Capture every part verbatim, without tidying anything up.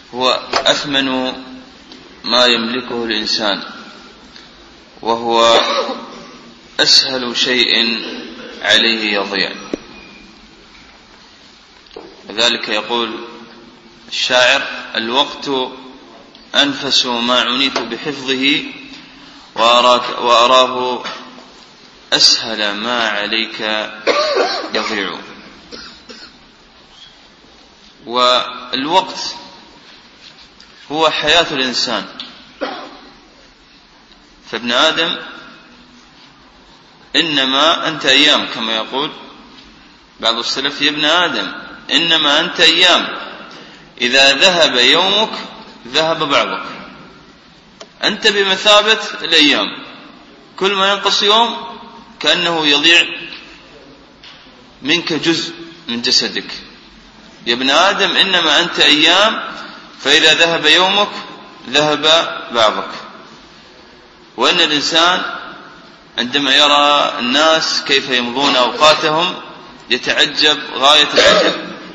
هو أثمن ما يملكه الإنسان، وهو أسهل شيء عليه يضيع. لذلك يقول الشاعر: الوقت أنفس ما عنيت بحفظه، وأراك وأراه أسهل ما عليك يضيع. والوقت هو حياة الإنسان، فابن آدم إنما أنت أيام، كما يقول بعض السلف: يا ابن آدم إنما أنت أيام، إذا ذهب يومك ذهب بعضك. أنت بمثابة الأيام، كل ما ينقص يوم كأنه يضيع منك جزء من جسدك. يا ابن آدم إنما أنت أيام، فإذا ذهب يومك ذهب بعضك. وأن الإنسان عندما يرى الناس كيف يمضون أوقاتهم يتعجب غاية العجب.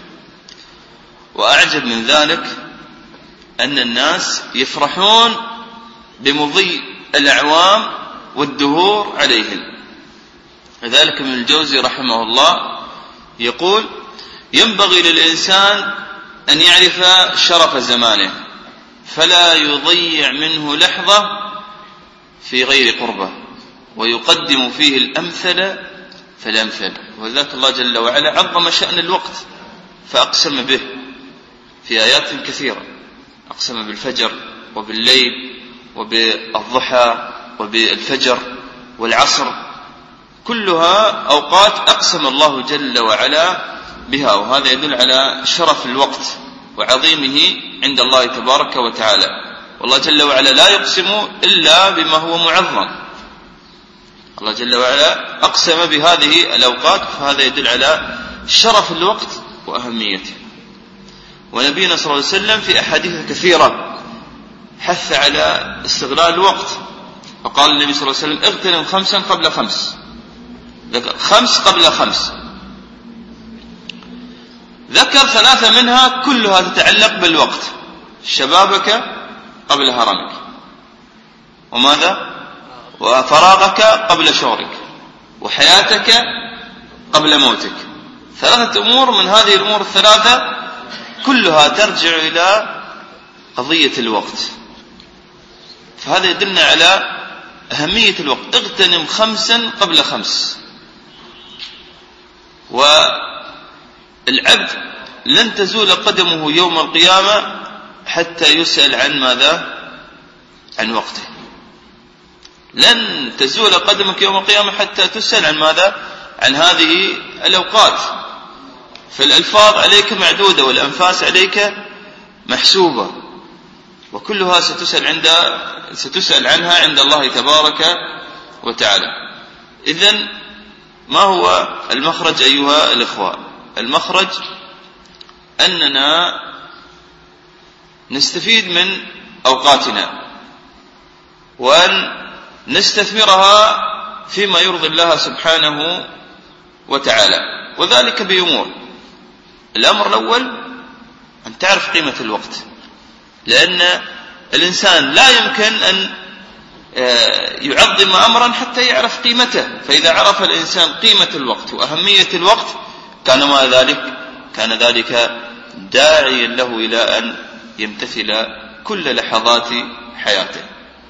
وأعجب من ذلك أن الناس يفرحون بمضي الأعوام والدهور عليهم. لذلك ابن الجوزي رحمه الله يقول: ينبغي للإنسان أن يعرف شرف زمانه، فلا يضيع منه لحظة في غير قربه، ويقدم فيه الأمثل فالأمثل. وذلك الله جل وعلا عظم شأن الوقت فأقسم به في آيات كثيرة، أقسم بالفجر وبالليل وبالضحى وبالفجر والعصر، كلها أوقات أقسم الله جل وعلا بها. وهذا يدل على شرف الوقت وعظيمه عند الله تبارك وتعالى. والله جل وعلا لا يقسم إلا بما هو معظم. الله جل وعلا أقسم بهذه الأوقات، فهذا يدل على شرف الوقت وأهميته. ونبينا صلى الله عليه وسلم في أحاديث كثيرة حث على استغلال الوقت، فقال النبي صلى الله عليه وسلم: اغتنم خمسا قبل خمس، خمس قبل خمس. ذكر ثلاثة منها كلها تتعلق بالوقت: شبابك قبل هرمك، وماذا؟ وفراغك قبل شغلك، وحياتك قبل موتك. ثلاثة أمور من هذه الأمور الثلاثة كلها ترجع إلى قضية الوقت. فهذا يدلنا على أهمية الوقت. اغتنم خمسا قبل خمس. والعبد لن تزول قدمه يوم القيامة حتى يسأل عن ماذا؟ عن وقته. لن تزول قدمك يوم القيامة حتى تسأل عن ماذا؟ عن هذه الأوقات. فالألفاظ عليك معدودة والأنفاس عليك محسوبة، وكلها ستسأل عند ستسأل عنها عند الله تبارك وتعالى. إذن ما هو المخرج أيها الإخوة؟ المخرج أننا نستفيد من أوقاتنا، وأن نستثمرها فيما يرضي الله سبحانه وتعالى، وذلك بأمور. الأمر الأول أن تعرف قيمة الوقت، لأن الإنسان لا يمكن أن يعظم أمرا حتى يعرف قيمته. فإذا عرف الإنسان قيمة الوقت وأهمية الوقت كان ما ذلك كان ذلك داعيا له إلى أن يمتثل كل لحظات حياته.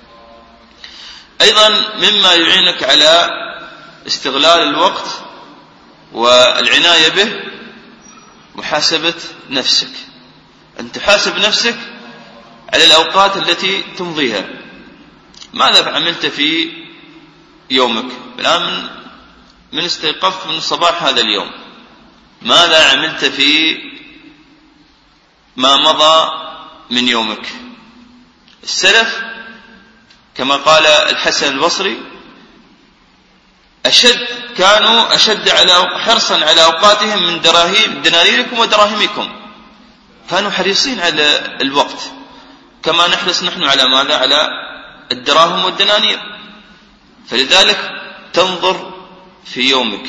أيضا مما يعينك على استغلال الوقت والعناية به محاسبة نفسك، أن تحاسب نفسك على الأوقات التي تمضيها. ماذا عملت في يومك؟ الآن من استيقظت من الصباح هذا اليوم، ماذا عملت في ما مضى من يومك؟ السلف كما قال الحسن البصري أشد كانوا أشد على حرصا على أوقاتهم من دراهم دنانيركم ودراهمكم. كانوا حريصين على الوقت كما نحرص نحن على ماذا؟ على الدراهم والدنانير. فلذلك تنظر في يومك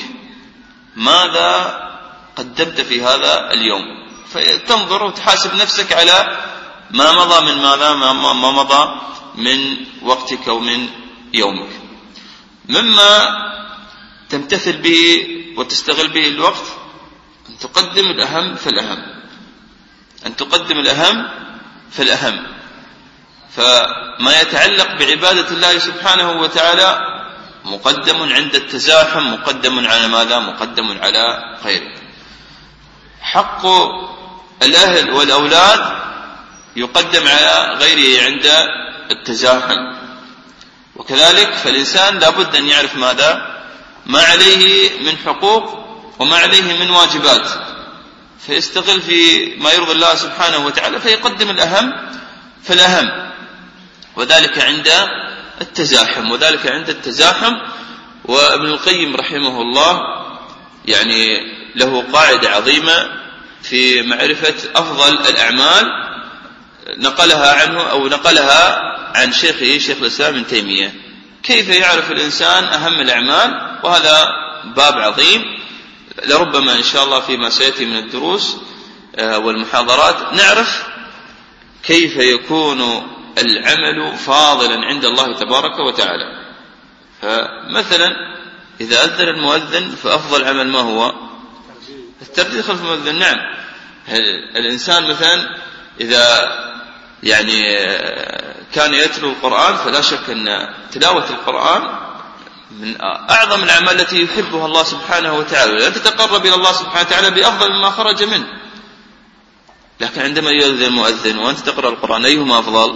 ماذا قدمت في هذا اليوم، فتنظر وتحاسب نفسك على ما مضى من ماذا ما مضى من وقتك ومن يومك. مما تمتثل به وتستغل به الوقت أن تقدم الأهم فالأهم، أن تقدم الأهم فالأهم. فما يتعلق بعبادة الله سبحانه وتعالى مقدم عند التزاحم، مقدم على ماذا؟ مقدم على غيره. حق الأهل والأولاد يقدم على غيره عند التزاحم. وكذلك فالإنسان لابد أن يعرف ماذا؟ ما عليه من حقوق وما عليه من واجبات، فيستغل في ما يرضي الله سبحانه وتعالى فيقدم الأهم فالأهم، وذلك عند التزاحم وذلك عند التزاحم. وابن القيم رحمه الله يعني له قاعدة عظيمة في معرفة أفضل الأعمال، نقلها عنه أو نقلها عن شيخه شيخ الإسلام ابن تيمية، كيف يعرف الإنسان أهم الأعمال. وهذا باب عظيم، لربما إن شاء الله فيما سيأتي من الدروس والمحاضرات نعرف كيف يكون العمل فاضلا عند الله تبارك وتعالى. فمثلا إذا أذن المؤذن فأفضل عمل ما هو؟ الترديد خلف المؤذن. نعم، الإنسان مثلا إذا يعني كان يتلو القرآن فلا شك أن تلاوة القرآن من أعظم الأعمال التي يحبها الله سبحانه وتعالى، لا تتقرب إلى الله سبحانه وتعالى بأفضل مما خرج منه. لكن عندما يؤذن المؤذن وأنت تقرأ القرآن أيهما أفضل؟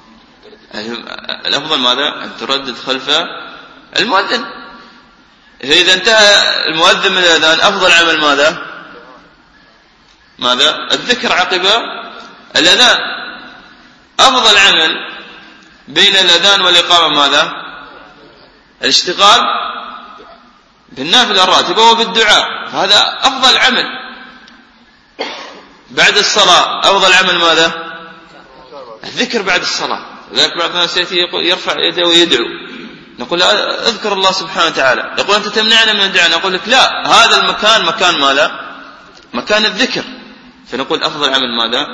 الأفضل ماذا؟ أن تردد خلف المؤذن. إذا انتهى المؤذن من الأذان أفضل عمل ماذا؟ ماذا؟ الذكر عقب الأذان. أفضل عمل بين الأذان والإقامة ماذا؟ الاشتغال بالنافلة الراتبة وبالدعاء، فهذا أفضل عمل. بعد الصلاة أفضل عمل ماذا؟ الذكر بعد الصلاة. لذلك بعض الناس يرفع يده ويدعو، نقول اذكر الله سبحانه وتعالى، يقول أنت تمنعنا من الدعاء، نقول لك لا، هذا المكان مكان ماذا؟ مكان الذكر. فنقول أفضل عمل ماذا؟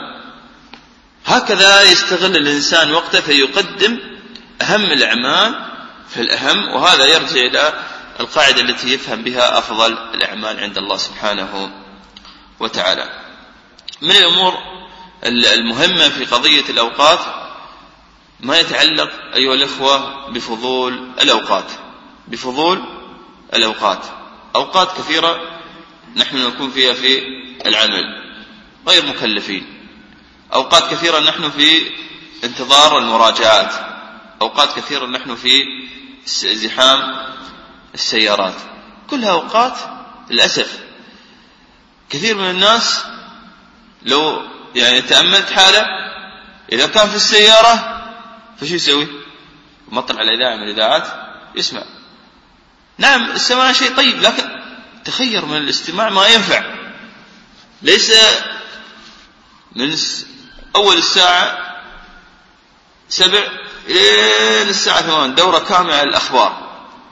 هكذا يستغل الإنسان وقته فيقدم أهم الأعمال في الأهم، وهذا يرجع إلى القاعدة التي يفهم بها أفضل الأعمال عند الله سبحانه وتعالى. من الأمور المهمة في قضية الأوقات ما يتعلق أيها الأخوة بفضول الأوقات. بفضول الأوقات أوقات كثيرة نحن نكون فيها في العمل غير مكلفين، أوقات كثيرة نحن في انتظار المراجعات، أوقات كثيرة نحن في زحام السيارات، كلها أوقات. للأسف كثير من الناس لو يعني تأملت حاله إذا كان في السيارة فشو يسوي؟ مطلع على إذاعة من الإذاعات يسمع. نعم السماع شيء طيب، لكن تخير من الاستماع ما ينفع. ليس من أول الساعة سبع إلى الساعة ثمان دورة كاملة على الأخبار،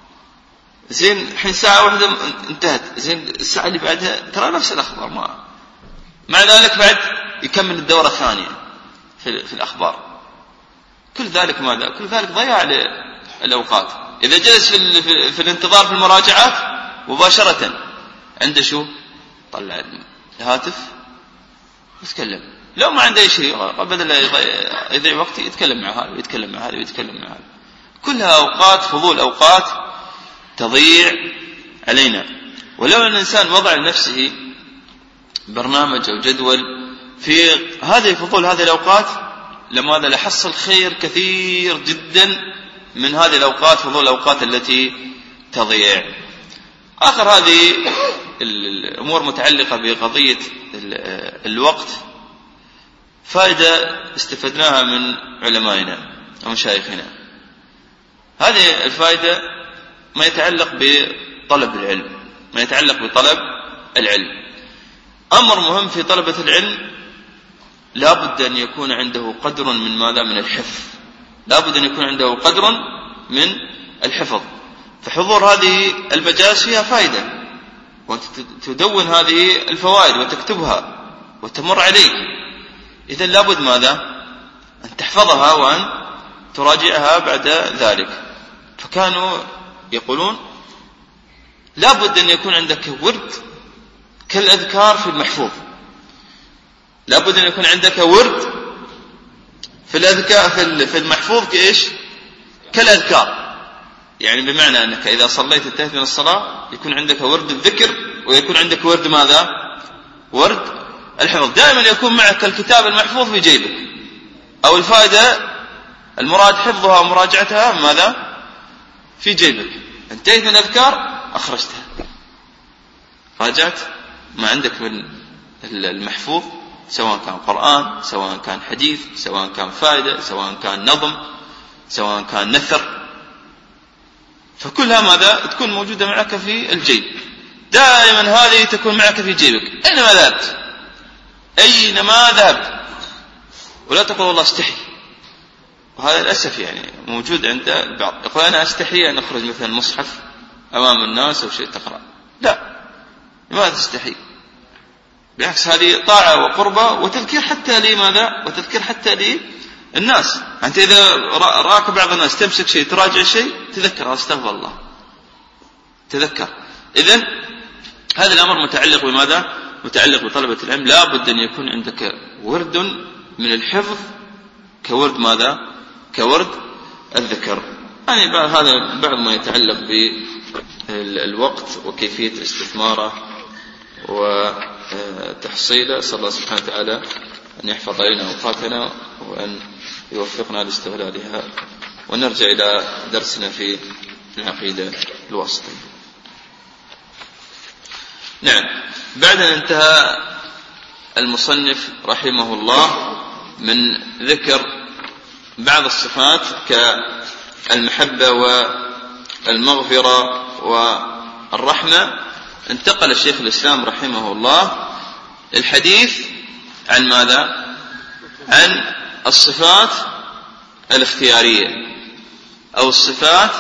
زين حين ساعة واحدة انتهت، زين الساعة اللي بعدها ترى نفس الأخبار، ما مع ذلك بعد يكمل الدورة الثانية في, في الأخبار. كل ذلك ماذا؟ كل ذلك ضياع للأوقات. إذا جلس في, في, في الانتظار في المراجعات مباشرة عنده شو؟ طلع الهاتف يتكلم، لو ما عنده شيء بدل يضيع وقت يتكلم مع هذا ويتكلم مع هذا ويتكلم مع هذا. كلها أوقات فضول، أوقات تضيع علينا. ولو أن الإنسان وضع لنفسه برنامج أو جدول في هذه فضول هذه الأوقات لماذا لحصل خير كثير جدا من هذه الأوقات، فضول الأوقات التي تضيع. آخر هذه الأمور متعلقة بقضية الوقت، فائدة استفدناها من علمائنا ومشايخنا. هذه الفائدة ما يتعلق بطلب العلم، ما يتعلق بطلب العلم. أمر مهم في طلبة العلم لا بد أن يكون عنده قدر من ماذا؟ من الحفظ. لا بد أن يكون عنده قدر من الحفظ. فحضور هذه المجالس فيها فائدة، وتدون هذه الفوائد وتكتبها وتمر عليك. إذن لا بد ماذا؟ أن تحفظها وأن تراجعها بعد ذلك. فكانوا يقولون لا بد أن يكون عندك ورد كالأذكار في المحفوظ، لا بد أن يكون عندك ورد في الأذكار في المحفوظ كإيش؟ كالأذكار. يعني بمعنى أنك إذا صليت انتهت من الصلاة يكون عندك ورد الذكر ويكون عندك ورد ماذا؟ ورد الحفظ. دائما يكون معك الكتاب المحفوظ في جيبك، أو الفائدة المراد حفظها ومراجعتها ماذا؟ في جيبك. انتهيت من الأذكار أخرجتها، راجعت ما عندك من المحفوظ، سواء كان قرآن، سواء كان حديث، سواء كان فائدة، سواء كان نظم، سواء كان نثر، فكلها ماذا؟ تكون موجودة معك في الجيب. دائما هذه تكون معك في جيبك أينما ذهبت، أينما ذهبت. ولا تقول والله استحي، وهذا للأسف يعني موجود عند البعض، يقول أنا أستحي أن أخرج مثلا مصحف أمام الناس أو شيء تقرأ. لا، لماذا تستحي؟ بالعكس هذه طاعة وقربة وتذكير حتى لي ماذا؟ وتذكير حتى للناس. أنت إذا رأك بعض الناس تمسك شيء تراجع شيء تذكر استغفر الله، تذكر. إذن هذا الأمر متعلق بماذا؟ متعلق بطلبة العلم. لا بد أن يكون عندك ورد من الحفظ كورد ماذا؟ كورد الذكر. يعني هذا بعض ما يتعلق بالوقت وكيفية استثماره وتحصيله. صلى الله سبحانه وتعالى أن يحفظ علينا أوقاتنا وأن يوفقنا لاستغلالها. ونرجع إلى درسنا في العقيدة الواسطية. نعم، بعد أن انتهى المصنف رحمه الله من ذكر بعض الصفات كالمحبة والمغفرة والرحمة، انتقل الشيخ الإسلام رحمه الله الحديث عن ماذا؟ عن الصفات الاختيارية أو الصفات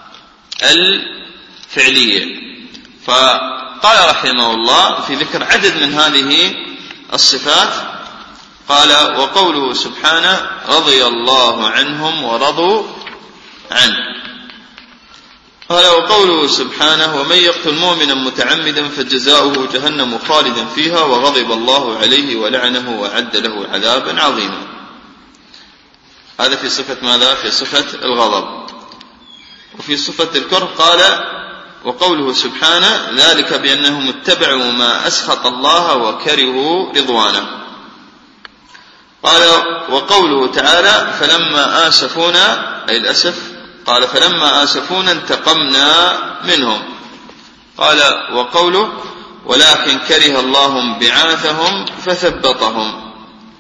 الفعلية. فقال رحمه الله في ذكر عدد من هذه الصفات، قال وقوله سبحانه رضي الله عنهم ورضوا عنه. قال وقوله سبحانه ومن يقتل مؤمنا متعمدا فجزاؤه جهنم خالدا فيها وغضب الله عليه ولعنه وأعد له عذابا عظيما. هذا في صفة ماذا؟ في صفة الغضب. وفي صفة الكره قال وقوله سبحانه ذلك بأنهم اتبعوا ما أسخط الله وكرهوا رضوانه. قال وقوله تعالى فلما آسفونا أي الأسف، قال فلما آسفونا انتقمنا منهم. قال وقوله ولكن كره الله بعاثهم فثبطهم.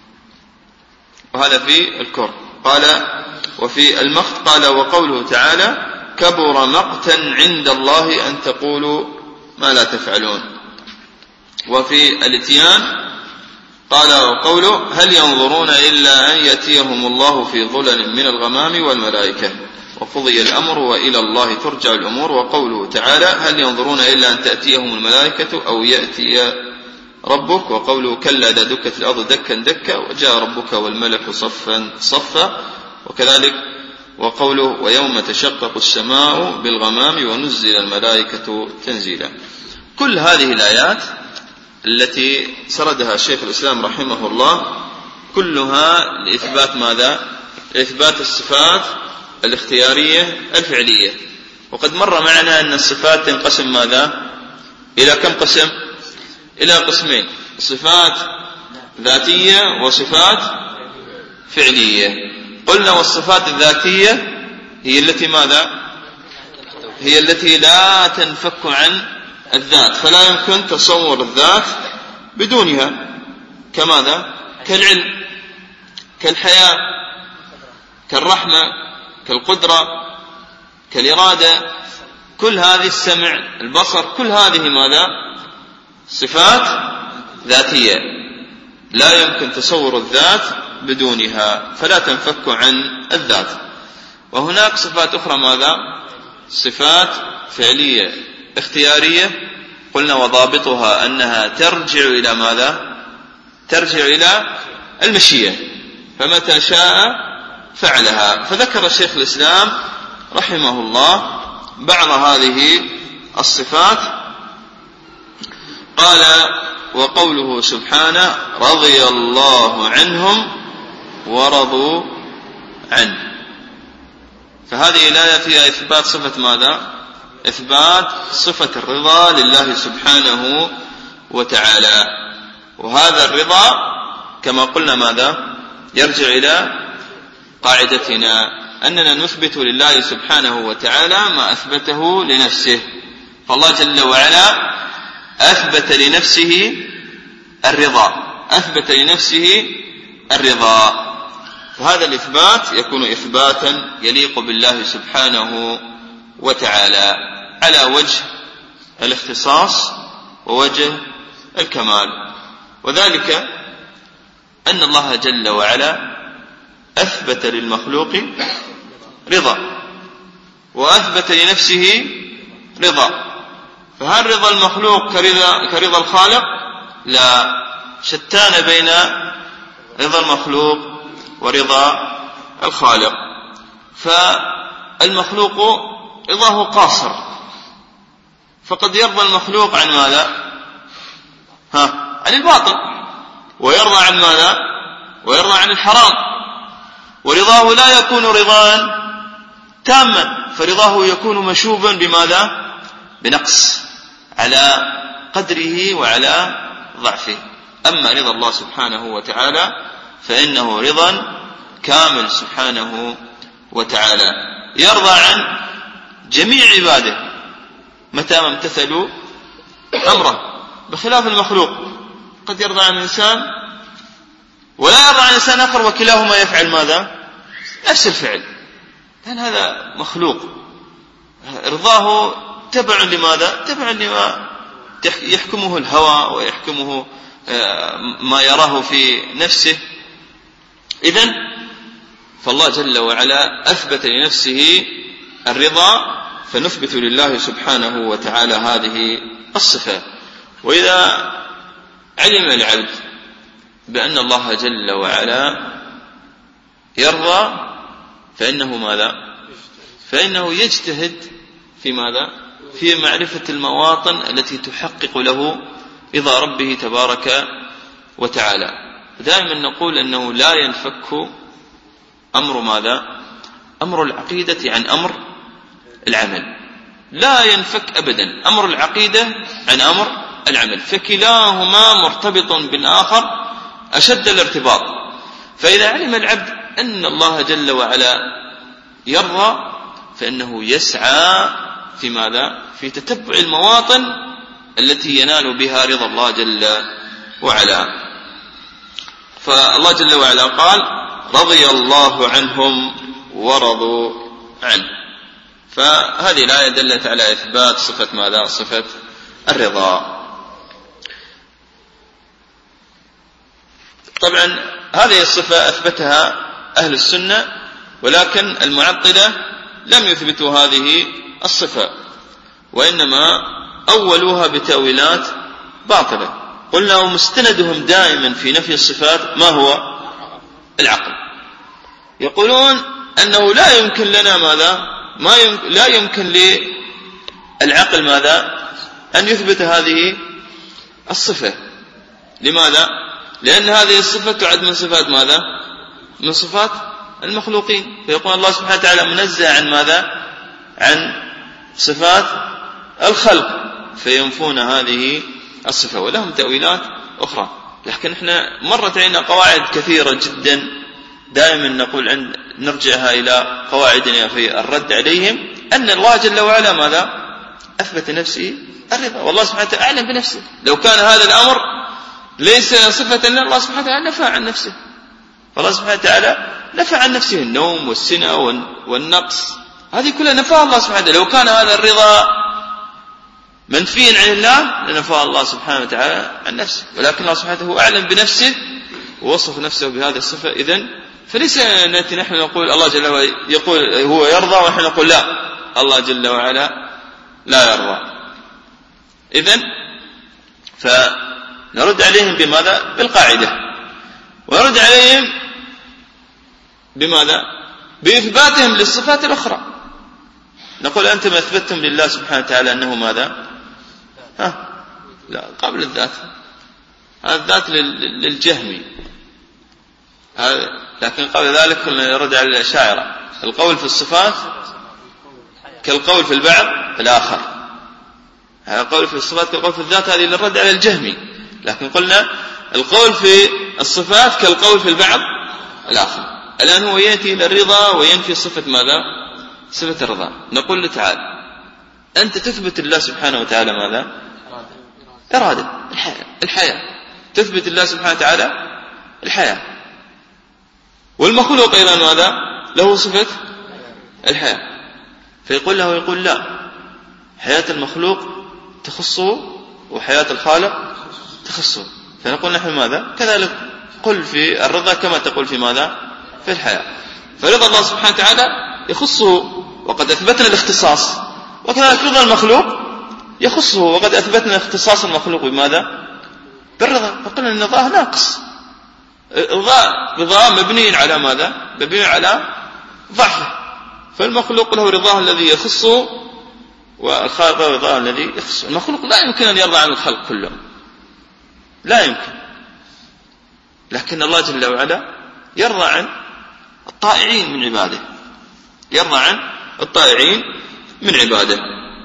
وهذا في الكره. قال وفي المقت قال وقوله تعالى كبر مقتا عند الله أن تقولوا ما لا تفعلون. وفي الاتيان قال وقوله هل ينظرون إلا أن يأتيهم الله في ظلل من الغمام والملائكة وقضي الأمر وإلى الله ترجع الأمور. وقوله تعالى هل ينظرون إلا أن تأتيهم الملائكة أو يأتي ربك. وقوله كلا إذا دكت الأرض دكا دكا وجاء ربك والملك صفا صفا. وكذلك وقوله ويوم تشقق السماء بالغمام ونزل الملائكة تنزيلا. كل هذه الآيات التي سردها شيخ الإسلام رحمه الله كلها لإثبات ماذا؟ لإثبات الصفات الاختيارية الفعلية. وقد مر معنا أن الصفات تنقسم ماذا؟ إلى كم قسم؟ إلى قسمين، صفات ذاتية وصفات فعلية. قلنا والصفات الذاتية هي التي ماذا؟ هي التي لا تنفك عن الذات، فلا يمكن تصور الذات بدونها، كماذا؟ كالعلم، كالحياة، كالرحمة، كالقدرة، كالإرادة. كل هذه السمع، البصر، كل هذه ماذا؟ صفات ذاتية لا يمكن تصور الذات بدونها، فلا تنفك عن الذات. وهناك صفات أخرى ماذا؟ صفات فعلية اختيارية. قلنا وضابطها أنها ترجع إلى ماذا؟ ترجع إلى المشيئة. فمتى شاء فعلها. فذكر الشيخ الإسلام رحمه الله بعض هذه الصفات، قال: وقوله سبحانه: رضي الله عنهم ورضوا عنه. فهذه الآية فيها إثبات صفة ماذا؟ إثبات صفة الرضا لله سبحانه وتعالى. وهذا الرضا كما قلنا ماذا؟ يرجع إلى قاعدتنا أننا نثبت لله سبحانه وتعالى ما أثبته لنفسه. فالله جل وعلا أثبت لنفسه الرضا، أثبت لنفسه الرضا. فهذا الإثبات يكون إثباتا يليق بالله سبحانه وتعالى على وجه الاختصاص ووجه الكمال. وذلك أن الله جل وعلا أثبت للمخلوق رضا وأثبت لنفسه رضا. فهل رضا المخلوق كرضا, كرضا الخالق؟ لا، شتان بين رضا المخلوق ورضا الخالق. فالمخلوق رضاه قاصر، فقد يرضى المخلوق عن ماذا؟ ها عن الباطل، ويرضى عن ماذا؟ ويرضى عن الحرام. ورضاه لا يكون رضاً تاما، فرضاه يكون مشوبا بماذا؟ بنقص على قدره وعلى ضعفه. أما رضا الله سبحانه وتعالى فإنه رضا كامل سبحانه وتعالى، يرضى عن جميع عباده متى ما امتثلوا أمره، بخلاف المخلوق قد يرضى عن الإنسان ولا يرضى عن إنسان آخر، وكلاهما يفعل ماذا؟ نفس الفعل، لأن هذا مخلوق. رضاه تبع لماذا؟ تبع لما يحكمه الهوى ويحكمه ما يراه في نفسه. إذن فالله جل وعلا أثبت لنفسه الرضا، فنثبت لله سبحانه وتعالى هذه الصفة. وإذا علم العبد بأن الله جل وعلا يرضى فإنه ماذا؟ فإنه يجتهد في ماذا؟ في معرفة المواطن التي تحقق له رضا ربه تبارك وتعالى. دائما نقول أنه لا ينفك أمر ماذا؟ أمر العقيدة عن أمر العمل، لا ينفك أبدا أمر العقيدة عن أمر العمل، فكلاهما مرتبط بالآخر أشد الارتباط. فإذا علم العبد أن الله جل وعلا يرضى فإنه يسعى في ماذا؟ في تتبع المواطن التي ينال بها رضا الله جل وعلا. فالله جل وعلا قال: رضي الله عنهم ورضوا عنه. فهذه الآية دلت على إثبات صفة ماذا؟ صفة الرضا. طبعا هذه الصفة أثبتها أهل السنة، ولكن المعطلة لم يثبتوا هذه الصفة، وإنما أولوها بتأويلات باطلة. قلنا ومستندهم دائما في نفي الصفات ما هو؟ العقل. يقولون أنه لا يمكن لنا ماذا؟ ما يمكن لا يمكن للعقل ماذا؟ أن يثبت هذه الصفة. لماذا؟ لأن هذه الصفة تعد من صفات ماذا؟ من صفات المخلوقين. فيقول الله سبحانه وتعالى منزه عن ماذا؟ عن صفات الخلق، فينفون هذه الصفة، ولهم تأويلات أخرى. لكن احنا مرت علينا قواعد كثيرة جدا دائما نقول عند نرجعها إلى قواعدنا في الرد عليهم، أن الله جل وعلا ماذا؟ أثبت نفسه الرضا، والله سبحانه وتعالى أعلم بنفسه. لو كان هذا الأمر ليس صفة لله، الله سبحانه وتعالى نفى عن نفسه. فالله سبحانه وتعالى نفى عن نفسه النوم والسنة والنقص، هذه كلها نفاها الله سبحانه وتعالى. لو كان هذا الرضا منفيا عن الله لنفاه الله سبحانه وتعالى عن نفسه، ولكن الله سبحانه وتعالى هو أعلم بنفسه ووصف نفسه بهذه الصفة. إذن فليس نأتي نحن نقول الله جل وعلا يقول هو يرضى ونحن نقول لا، الله جل وعلا لا يرضى. إذن فنرد عليهم بماذا؟ بالقاعدة. ونرد عليهم بماذا؟ بإثباتهم للصفات الأخرى. نقول أنتم أثبتتم لله سبحانه وتعالى أنه ماذا؟ ها؟ لا، قبل الذات، هذا الذات للجهمي، لكن قبل ذلك كنا نرد على الأشاعرة. القول في الصفات كالقول في البعض الآخر، هذا القول في الصفات كالقول في الذات، هذه للرد على الجهمي. لكن قلنا القول في الصفات كالقول في البعض الآخر. الآن هو يأتي إلى الرضا وينفي صفة ماذا؟ صفة الرضا. نقول له تعال، أنت تثبت الله سبحانه وتعالى ماذا؟ إرادة، الحياة. الحياة تثبت الله سبحانه وتعالى الحياة، والمخلوق أيضا ماذا؟ له صفة الحياة. فيقول له يقول لا، حياة المخلوق تخصه وحياة الخالق تخصه. فنقول نحن ماذا؟ كذلك قل في الرضا كما تقول في ماذا؟ في الحياة. فرضا الله سبحانه وتعالى يخصه وقد أثبتنا الاختصاص، وكذلك رضا المخلوق يخصه وقد أثبتنا اختصاص المخلوق بماذا؟ بالرضا. فقلنا أن رضاه ناقص، رضاه مبني على ماذا؟ مبني على ضعفه. فالمخلوق له رضاه الذي يخصه، والخالق له رضاه الذي يخصه. المخلوق لا يمكن أن يرضى عن الخلق كلهم، لا يمكن. لكن الله جل وعلا يرضى عن الطائعين من عباده، يرضى عن الطائعين من عباده.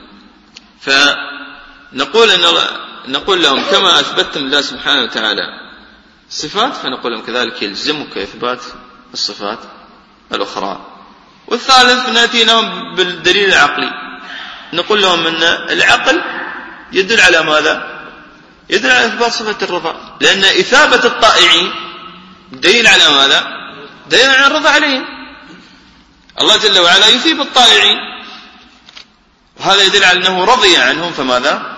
فنقول إن نقول لهم كما أثبتتم الله سبحانه وتعالى الصفات، فنقول لهم كذلك يلزمك إثبات الصفات الأخرى. والثالث نأتي لهم بالدليل العقلي، نقول لهم أن العقل يدل على ماذا؟ يدل على إثبات صفة الرضا، لأن إثابة الطائعين دليل على ماذا؟ دليل على الرضا عليهم. الله جل وعلا يثيب الطائعين، وهذا يدل على أنه رضي عنهم، فماذا؟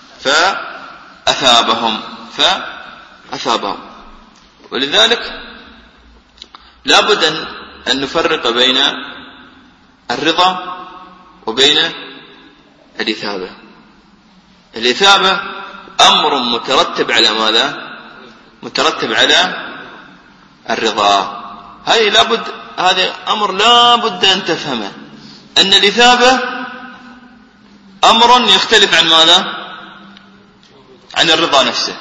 فأثابهم فأثابهم. ولذلك لا بد أن نفرق بين الرضا وبين الإثابة. الإثابة أمر مترتب على ماذا؟ مترتب على الرضا. هذه لابد، هذا أمر لا بد أن تفهمه، أن الإثابة أمر يختلف عن ماذا؟ عن الرضا نفسه.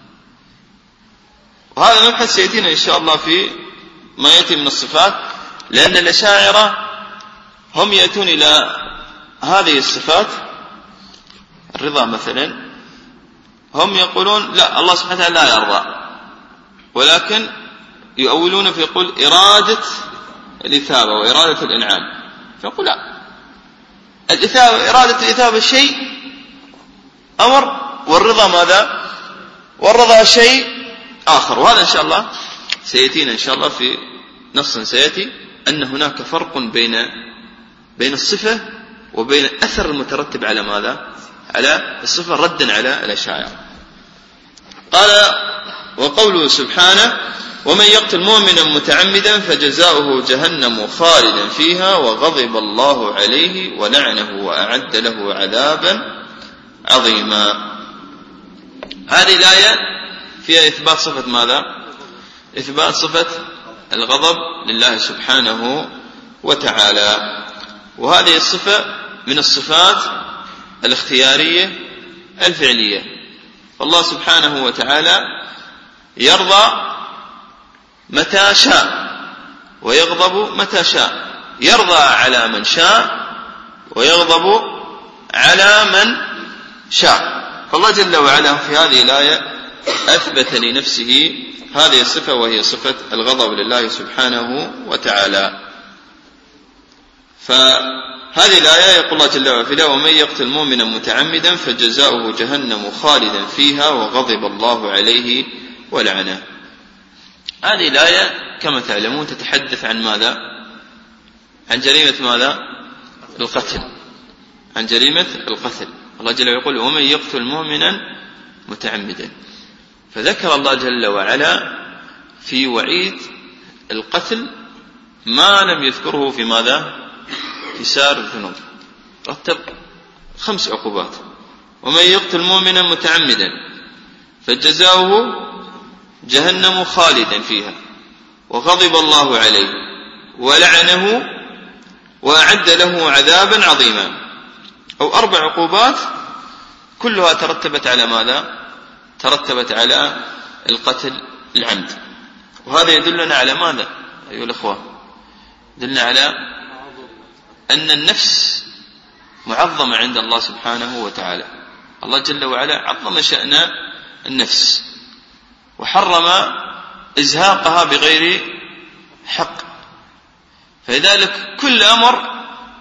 وهذا المبحث سيأتينا إن شاء الله في ما يأتي من الصفات، لأن الأشاعرة هم يأتون إلى هذه الصفات، الرضا مثلا، هم يقولون لا، الله سبحانه وتعالى لا يرضى، ولكن يؤولون فيقول إرادة الإثابة وإرادة الإنعام. فيقول لا، الإثابة إرادة الإثابة شيء أمر، والرضا ماذا؟ والرضا شيء آخر. وهذا إن شاء الله سيأتينا إن شاء الله في نص سيأتي أن هناك فرق بين بين الصفة وبين الأثر المترتب على ماذا؟ على الصفة، ردا على الأشاعرة. قال وقوله سبحانه ومن يقتل مؤمنا متعمدا فجزاؤه جهنم خالدا فيها وغضب الله عليه ولعنه وأعد له عذابا عظيما. هذه الآية فيها إثبات صفة ماذا؟ إثبات صفة الغضب لله سبحانه وتعالى. وهذه الصفة من الصفات الاختيارية الفعلية. فالله سبحانه وتعالى يرضى متى شاء ويغضب متى شاء، يرضى على من شاء ويغضب على من شاء. فالله جل وعلا في هذه الآية أثبت لنفسه هذه الصفة، وهي صفة الغضب لله سبحانه وتعالى. فهذه الآية يقول الله جل وعلا ومن يقتل مؤمنا متعمدا فجزاؤه جهنم خالدا فيها وغضب الله عليه ولعنه. هذه الآية كما تعلمون تتحدث عن ماذا؟ عن جريمة ماذا؟ القتل، عن جريمة القتل. الله جل وعلا يقول ومن يقتل مؤمنا متعمدا، فذكر الله جل وعلا في وعيد القتل ما لم يذكره في ماذا؟ في سائر الذنوب. رتب خمس عقوبات. ومن يقتل مؤمنا متعمدا فجزاؤه جهنم خالدا فيها وغضب الله عليه ولعنه وأعد له عذابا عظيما، أو أربع عقوبات كلها ترتبت على ماذا؟ ترتبت على القتل العمد. وهذا يدلنا على ماذا أيها الأخوة؟ يدلنا على أن النفس معظمة عند الله سبحانه وتعالى. الله جل وعلا عظم شأن النفس وحرم إزهاقها بغير حق، فلذلك كل أمر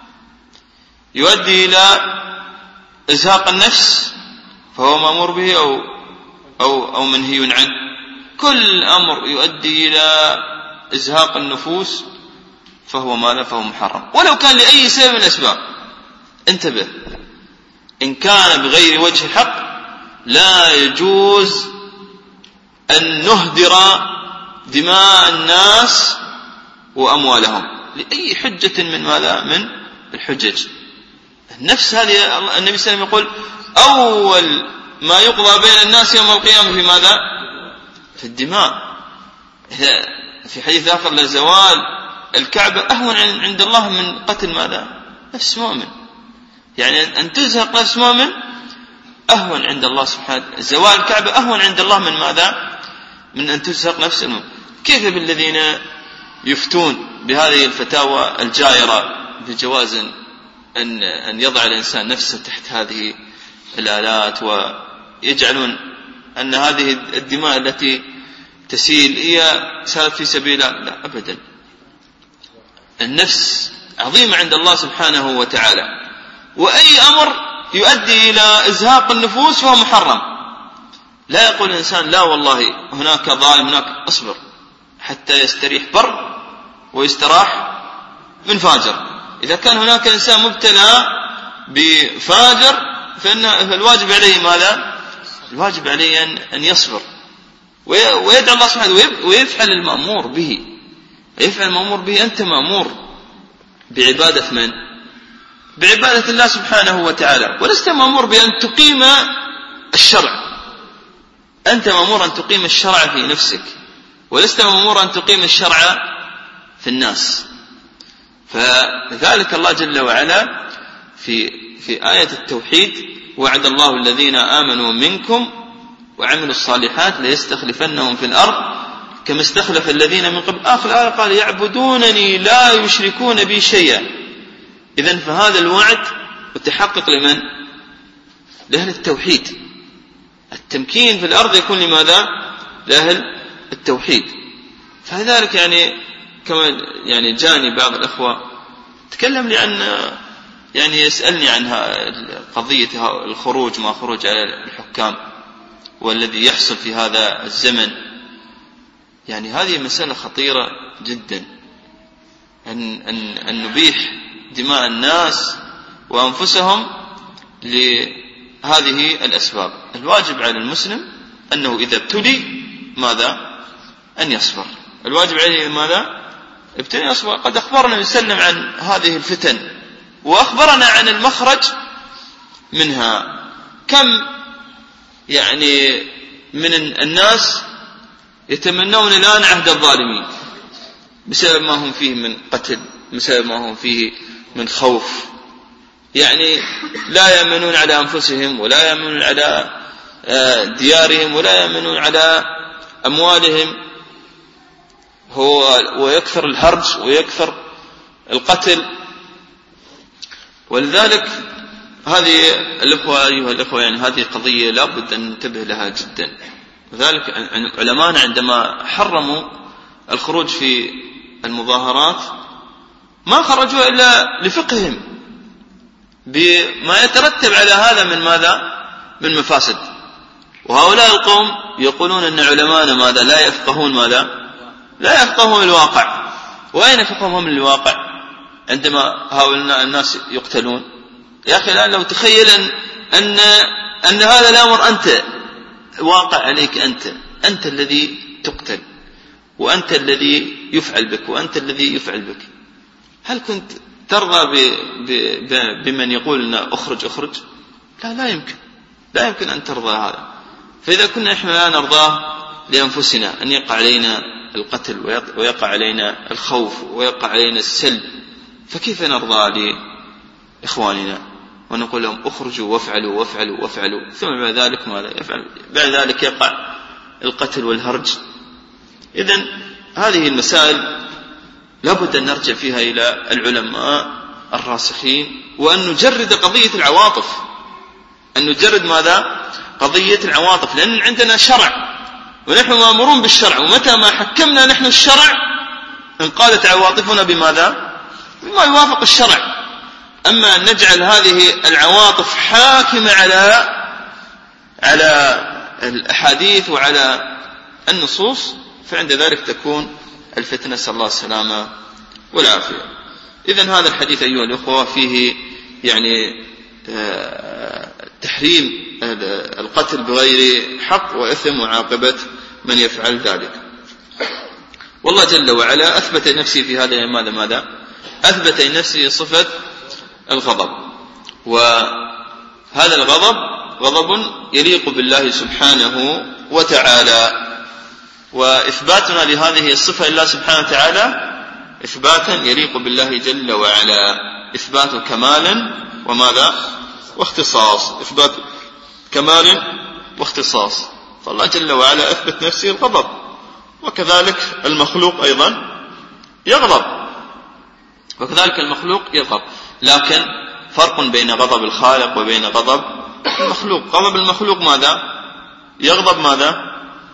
يؤدي إلى إزهاق النفس فهو مأمور به أو أو أو منهي عنه. كل أمر يؤدي إلى إزهاق النفوس فهو ماذا؟ فهو محرم، ولو كان لأي سبب من الأسباب. انتبه، إن كان بغير وجه حق لا يجوز أن نهدر دماء الناس وأموالهم لأي حجة من ماذا؟ من الحجج. النفس هذه النبي صلى الله عليه وسلم يقول أول ما يقضى بين الناس يوم القيامة في ماذا؟ في الدماء. في حديث آخر لزوال الكعبة أهون عند الله من قتل ماذا؟ نفس مؤمن. يعني أن تزهق نفس مؤمن أهون عند الله سبحانه. زوال الكعبة أهون عند الله من ماذا؟ من أن تزهق نفس المؤمن. كيف بالذين يفتون بهذه الفتاوى الجائرة بجواز أن أن يضع الإنسان نفسه تحت هذه الآلات ويجعلون أن هذه الدماء التي تسيل هي سالت في سبيل الله؟ لا أبدا. النفس عظيمة عند الله سبحانه وتعالى، وأي أمر يؤدي إلى إزهاق النفوس فهو محرم. لا يقول الإنسان لا والله هناك ظالم هناك، أصبر حتى يستريح بر ويستراح من فاجر. إذا كان هناك إنسان مبتلى بفاجر فإن الواجب عليه ماذا؟ الواجب عليه أن يصبر ويدعو الله سبحانه ويفعل المأمور به. يفعل المأمور به. أنت مأمور بعبادة من؟ بعبادة الله سبحانه وتعالى، ولست مأمور بأن تقيم الشرع. أنت مأمور أن تقيم الشرع في نفسك، ولست مأمور أن تقيم الشرع في الناس. فلذلك الله جل وعلا في في آية التوحيد وعد الله الذين آمنوا منكم وعملوا الصالحات ليستخلفنهم في الأرض كما استخلف الذين من قبل. آخر الآية قال يعبدونني لا يشركون بي شيئا. إذن فهذا الوعد متحقق لمن؟ لأهل التوحيد. التمكين في الأرض يكون لماذا؟ لأهل التوحيد. فلذلك يعني كما يعني جاني بعض الأخوة تكلم لي عن يعني يسألني عن قضية الخروج ما خروج على الحكام والذي يحصل في هذا الزمن. يعني هذه مسألة خطيرة جدا، أن, أن, أن نبيح دماء الناس وأنفسهم لهذه الأسباب. الواجب على المسلم أنه إذا ابتلي ماذا؟ أن يصبر. الواجب عليه ماذا؟ ابتلي يصبر. قد أخبرنا وسلم عن هذه الفتن وأخبرنا عن المخرج منها. كم يعني من الناس يتمنون الآن عهد الظالمين بسبب ما هم فيه من قتل، بسبب ما هم فيه من خوف. يعني لا يأمنون على أنفسهم ولا يأمنون على ديارهم ولا يأمنون على أموالهم، هو ويكثر الهرج ويكثر القتل. ولذلك هذه الأخوة أيها الأخوة يعني هذه قضية لا بد أن ننتبه لها جدا. وذلك علماءنا عندما حرموا الخروج في المظاهرات ما خرجوا إلا لفقههم بما يترتب على هذا من ماذا؟ من مفاسد. وهؤلاء القوم يقولون أن علماءنا ماذا؟ لا يفقهون ماذا؟ لا يفقهون الواقع. وأين فقههم الواقع عندما هؤلاء الناس يقتلون؟ يا أخي الآن لو تخيل أن, أن, أن هذا الأمر أنت واقع عليك، أنت أنت الذي تقتل وأنت الذي يفعل بك وأنت الذي يفعل بك، هل كنت ترضى ب ب ب بمن يقول لنا أخرج أخرج؟ لا لا يمكن، لا يمكن أن ترضى هذا. فإذا كنا إحنا لا نرضاه لأنفسنا أن يقع علينا القتل ويقع علينا الخوف ويقع علينا السلب، فكيف نرضى لإخواننا ونقول لهم اخرجوا وافعلوا وافعلوا وافعلوا، ثم بعد ذلك ماذا يفعل؟ بعد ذلك يقع القتل والهرج. إذن هذه المسائل لابد أن نرجع فيها إلى العلماء الراسخين، وأن نجرد قضية العواطف، أن نجرد ماذا؟ قضية العواطف، لأن عندنا شرع ونحن مأمورون بالشرع، ومتى ما حكمنا نحن الشرع انقادت عواطفنا بماذا؟ بما يوافق الشرع. أما أن نجعل هذه العواطف حاكمة على على الأحاديث وعلى النصوص، فعند ذلك تكون الفتنة، نسأل الله السلامة والعافية. إذن هذا الحديث أيها الأخوة فيه يعني تحريم القتل بغير حق وإثم وعاقبة من يفعل ذلك. والله جل وعلا أثبت نفسه في هذا ماذا ماذا أثبت نفسه صفة الغضب، وهذا الغضب غضب يليق بالله سبحانه وتعالى، وإثباتنا لهذه الصفة لله سبحانه وتعالى إثباتا يليق بالله جل وعلا، إثبات كمال وماذا واختصاص، إثبات كمال واختصاص. فالله جل وعلا أثبت نفسه الغضب، وكذلك المخلوق أيضا يغضب، وكذلك المخلوق يغضب، لكن فرق بين غضب الخالق وبين غضب المخلوق. غضب المخلوق ماذا يغضب ماذا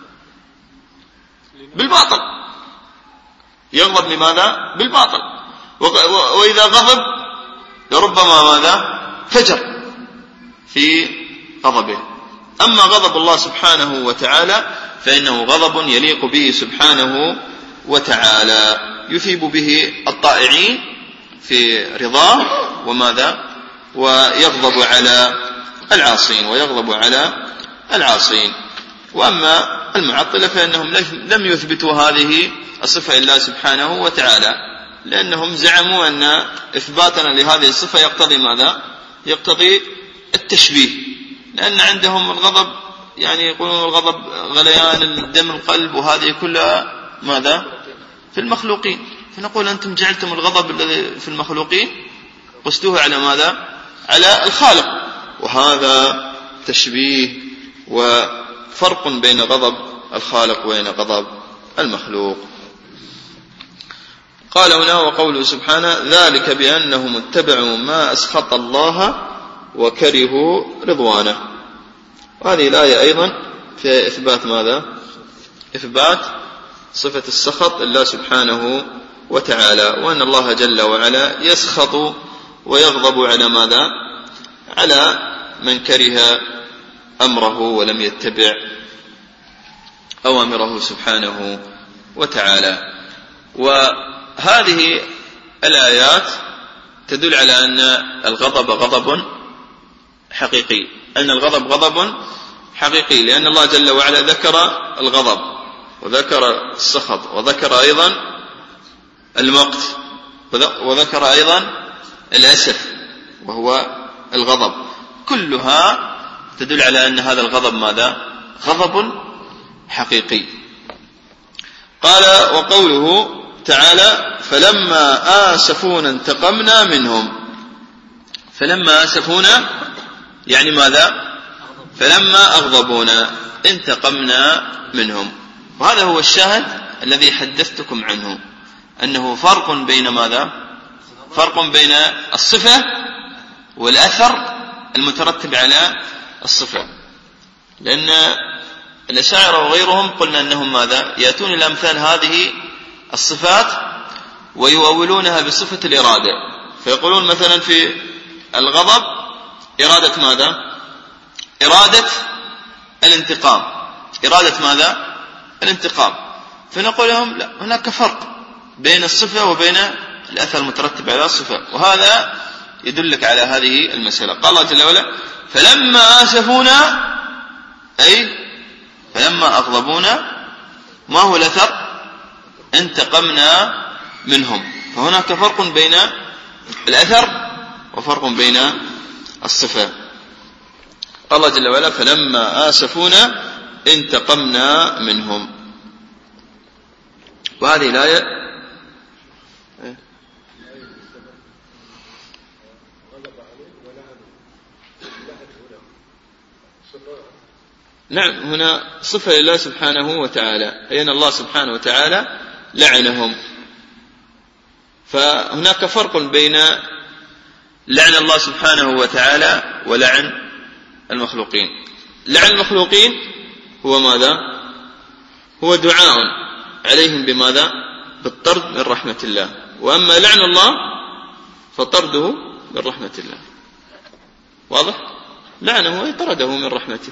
بالباطل، يغضب لماذا بالباطل، وإذا غضب لربما ماذا فجر في غضبه. أما غضب الله سبحانه وتعالى فإنه غضب يليق به سبحانه وتعالى، يثيب به الطائعين في رضاه وماذا ويغضب على العاصين ويغضب على العاصين. وأما المعطلة فإنهم لم يثبتوا هذه الصفة لله سبحانه وتعالى، لأنهم زعموا أن إثباتنا لهذه الصفة يقتضي ماذا يقتضي التشبيه، لأن عندهم الغضب يعني يقولون الغضب غليان الدم القلب، وهذه كلها ماذا في المخلوقين. فنقول أنتم جعلتم الغضب الذي في المخلوقين قصدوه على ماذا على الخالق، وهذا تشبيه وفرق بين غضب الخالق وبين غضب المخلوق. قال هنا وقوله سبحانه ذلك بأنهم اتبعوا ما أسخط الله وكرهوا رضوانه. وهذه الآية أيضا في إثبات ماذا إثبات صفة السخط لله سبحانه وتعالى، وأن الله جل وعلا يسخط ويغضب على ماذا على من كره أمره ولم يتبع أوامره سبحانه وتعالى. وهذه الآيات تدل على أن الغضب غضب حقيقي، أن الغضب غضب حقيقي، لأن الله جل وعلا ذكر الغضب وذكر السخط وذكر أيضا المقت وذكر أيضا الأسف وهو الغضب، كلها تدل على أن هذا الغضب ماذا غضب حقيقي. قال وقوله تعالى فلما آسفونا انتقمنا منهم. فلما آسفونا يعني ماذا فلما أغضبونا انتقمنا منهم. وهذا هو الشاهد الذي حدثتكم عنه، أنه فرق بين ماذا فرق بين الصفة والأثر المترتب على الصفة، لأن الأشاعرة وغيرهم قلنا أنهم ماذا يأتون إلى أمثال هذه الصفات ويؤولونها بصفة الإرادة، فيقولون مثلا في الغضب إرادة ماذا إرادة الانتقام، إرادة ماذا الانتقام. فنقول لهم لا، هناك فرق بين الصفة وبين الأثر المترتب على الصفة، وهذا يدلك على هذه المسألة. قال الله جل وعلا فلما آسفونا أي فلما أغضبونا ما هو الأثر انتقمنا منهم. فهناك فرق بين الأثر وفرق بين الصفة. قال الله جل وعلا فلما آسفونا انتقمنا منهم. وهذه الآية نعم هنا صفة لله سبحانه وتعالى، أي أن الله سبحانه وتعالى لعنهم. فهناك فرق بين لعن الله سبحانه وتعالى ولعن المخلوقين. لعن المخلوقين هو ماذا؟ هو دعاء عليهم بماذا؟ بالطرد من رحمة الله. وأما لعن الله فطرده من رحمة الله. واضح؟ لعنه طرده من رحمته.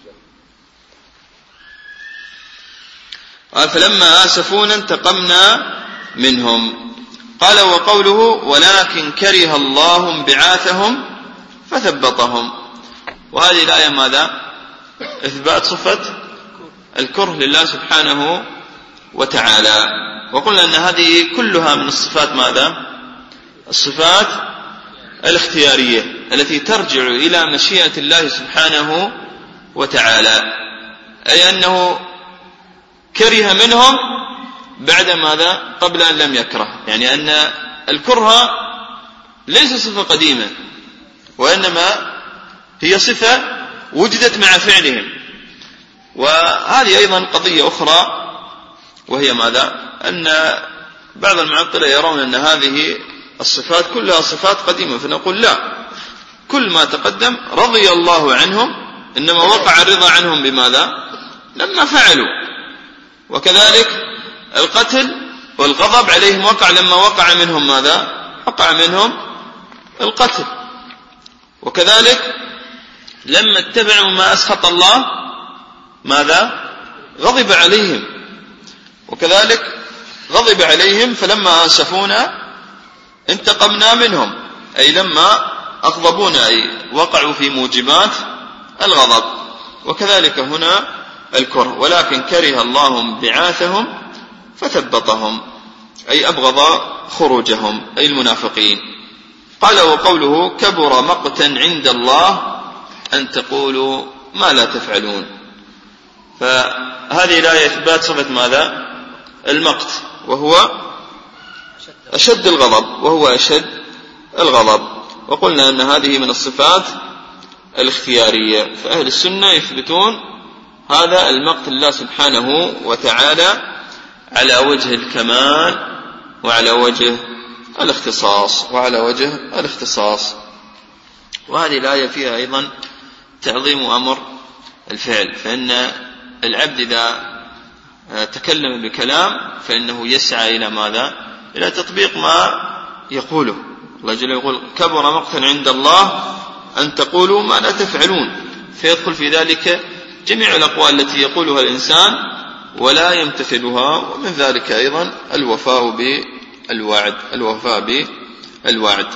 قال فلما آسفونا انتقمنا منهم. قال وقوله ولكن كره الله انبعاثهم فثبطهم. وهذه الآية ماذا؟ إثبات صفة الكره لله سبحانه وتعالى. وقلنا أن هذه كلها من الصفات ماذا؟ الصفات الاختيارية التي ترجع إلى مشيئة الله سبحانه وتعالى، أي أنه كره منهم بعد ماذا؟ قبل أن لم يكره. يعني أن الكره ليس صفة قديمة، وإنما هي صفة وجدت مع فعلهم. وهذه أيضا قضية أخرى، وهي ماذا؟ أن بعض المعطلة يرون أن هذه الصفات كلها صفات قديمة، فنقول لا، كل ما تقدم رضي الله عنهم، إنما وقع الرضا عنهم بماذا؟ لما فعلوا. وكذلك القتل والغضب عليهم وقع لما وقع منهم ماذا؟ وقع منهم القتل. وكذلك لما اتبعوا ما أسخط الله ماذا؟ غضب عليهم. وكذلك غضب عليهم فلما آسفونا انتقمنا منهم، أي لما أغضبونا أي وقعوا في موجبات الغضب. وكذلك هنا الكره ولكن كره الله انبعاثهم فثبطهم، أي أبغض خروجهم، أي المنافقين. قال وقوله كبر مقتا عند الله أن تقولوا ما لا تفعلون. فهذه الآية إثبات صفة ماذا؟ المقت، وهو أشد الغضب، وهو أشد الغضب. وقلنا أن هذه من الصفات الاختيارية. فأهل السنة يثبتون هذا المقت لله سبحانه وتعالى على وجه الكمال وعلى وجه الاختصاص وعلى وجه الاختصاص. وهذه الآية فيها أيضا تعظيم أمر الفعل، فإن العبد إذا تكلم بكلام فإنه يسعى إلى ماذا؟ إلى تطبيق ما يقوله. الله جل يقول كبر مقتا عند الله أن تقولوا ما لا تفعلون، فيدخل في ذلك جميع الأقوال التي يقولها الإنسان ولا يمتثلها. ومن ذلك أيضا الوفاء بالوعد الوفاء بالوعد.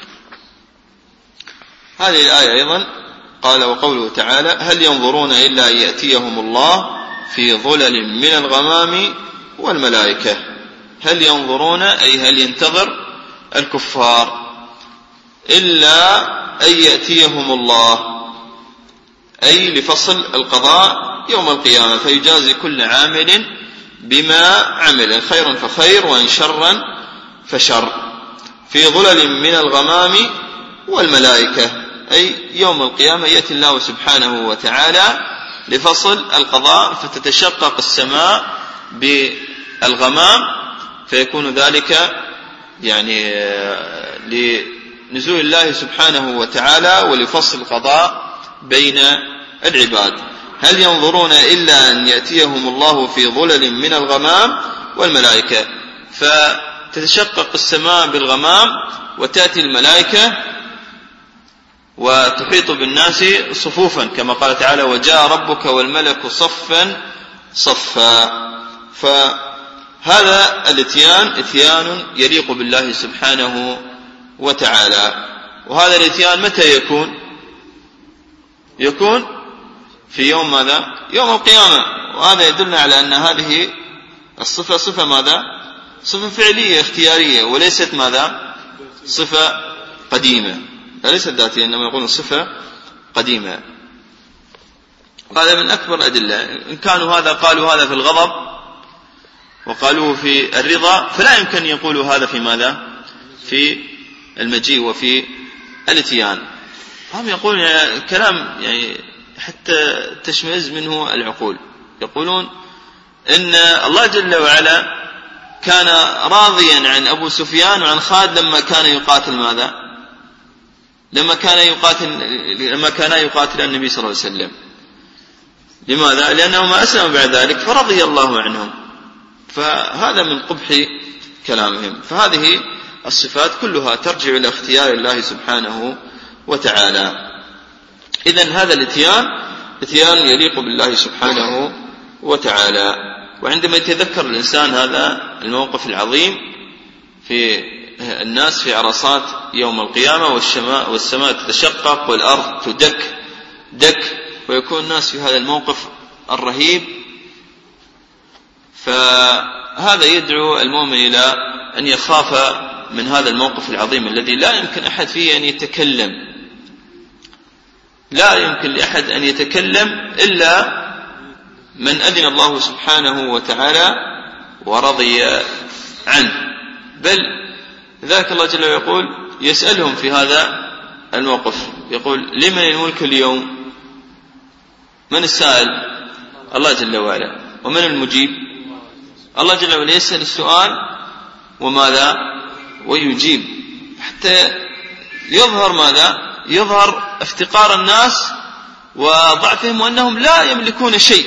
هذه الآية أيضا قال وقوله تعالى هل ينظرون إلا أن يأتيهم الله في ظلل من الغمام والملائكة. هل ينظرون أي هل ينتظر الكفار إلا أن يأتيهم الله، أي لفصل القضاء يوم القيامة، فيجازي كل عامل بما عمل، خيرا فخير وإن شرا فشر، في ظلل من الغمام والملائكة، أي يوم القيامة يأتي الله سبحانه وتعالى لفصل القضاء، فتتشقق السماء بالغمام، فيكون ذلك يعني لنزول الله سبحانه وتعالى ولفصل القضاء بين العباد. هل ينظرون إلا أن يأتيهم الله في ظلل من الغمام والملائكة، فتتشقق السماء بالغمام وتأتي الملائكة وتحيط بالناس صفوفا، كما قال تعالى وجاء ربك والملك صفا صفا. فهذا الاتيان اتيان يليق بالله سبحانه وتعالى. وهذا الاتيان متى يكون؟ يكون في يوم ماذا؟ يوم القيامة. وهذا يدلنا على أن هذه الصفة صفة ماذا؟ صفة فعلية اختيارية، وليست ماذا؟ صفة قديمة، ليست ذاتية، إنما يقولون صفة قديمة. وهذا من أكبر الأدلة. إن كانوا هذا قالوا هذا في الغضب، وقالوه في الرضا، فلا يمكن يقولوا هذا في ماذا؟ في المجيء وفي الاتيان. هم يقولون يعني كلام يعني حتى تشمئز منه العقول. يقولون إن الله جل وعلا كان راضيا عن أبو سفيان وعن خالد لما كان يقاتل ماذا؟ لما كان يقاتل لما كان يقاتل النبي صلى الله عليه وسلم. لماذا؟ لأنهم أسلموا بعد ذلك فرضي الله عنهم. فهذا من قبح كلامهم. فهذه الصفات كلها ترجع إلى اختيار الله سبحانه وتعالى. إذن هذا الاتيان اتيان يليق بالله سبحانه وتعالى. وعندما يتذكر الإنسان هذا الموقف العظيم في الناس في عرصات يوم القيامة والسماء, والسماء تتشقق والأرض تدك دك، ويكون الناس في هذا الموقف الرهيب، فهذا يدعو المؤمن إلى أن يخاف من هذا الموقف العظيم الذي لا يمكن أحد فيه أن يتكلم، لا يمكن لأحد أن يتكلم إلا من أذن الله سبحانه وتعالى ورضي عنه. بل ذاك الله جل وعلا يقول يسألهم في هذا الموقف، يقول لمن الملك اليوم؟ من السائل؟ الله جل وعلا. ومن المجيب؟ الله جل وعلا. يسأل السؤال وماذا؟ ويجيب، حتى يظهر ماذا؟ يظهر افتقار الناس وضعفهم، وأنهم لا يملكون شيء،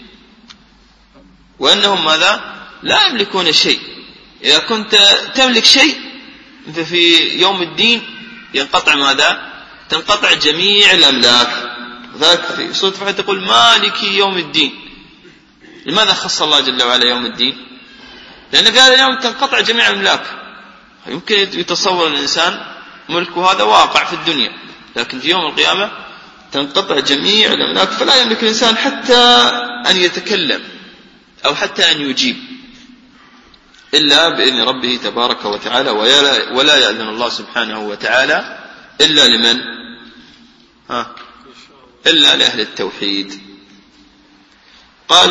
وأنهم ماذا؟ لا يملكون شيء. إذا كنت تملك شيء ففي يوم الدين ينقطع ماذا؟ تنقطع جميع الأملاك. ذلك في سورة الفتح تقول مالك يوم الدين. لماذا خص الله جل وعلا يوم الدين؟ لأن في هذا اليوم تنقطع جميع الأملاك. يمكن يتصور الإنسان ملكه هذا واقع في الدنيا، لكن في يوم القيامة تنقطع جميع الأملاك، فلا يملك الإنسان حتى أن يتكلم أو حتى أن يجيب إلا بإذن ربه تبارك وتعالى. ولا يأذن الله سبحانه وتعالى إلا لمن؟ ها إلا لأهل التوحيد. قال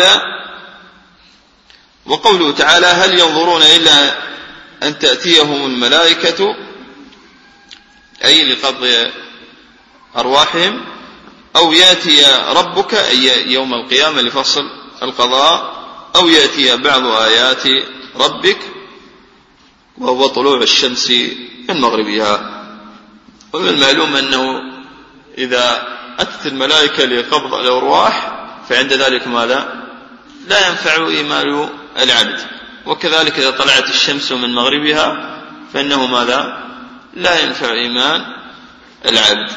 وقوله تعالى هل ينظرون إلا أن تأتيهم الملائكة، أي لقبض أرواحهم، أو يأتي ربك أي يوم القيامة لفصل القضاء، أو يأتي بعض آيات ربك وهو طلوع الشمس من مغربها. ومن المعلوم أنه إذا أتت الملائكة لقبض الأرواح فعند ذلك ماذا؟ لا ينفع إيمان العبد. وكذلك إذا طلعت الشمس من مغربها فإنه ماذا؟ لا ينفع إيمان العبد.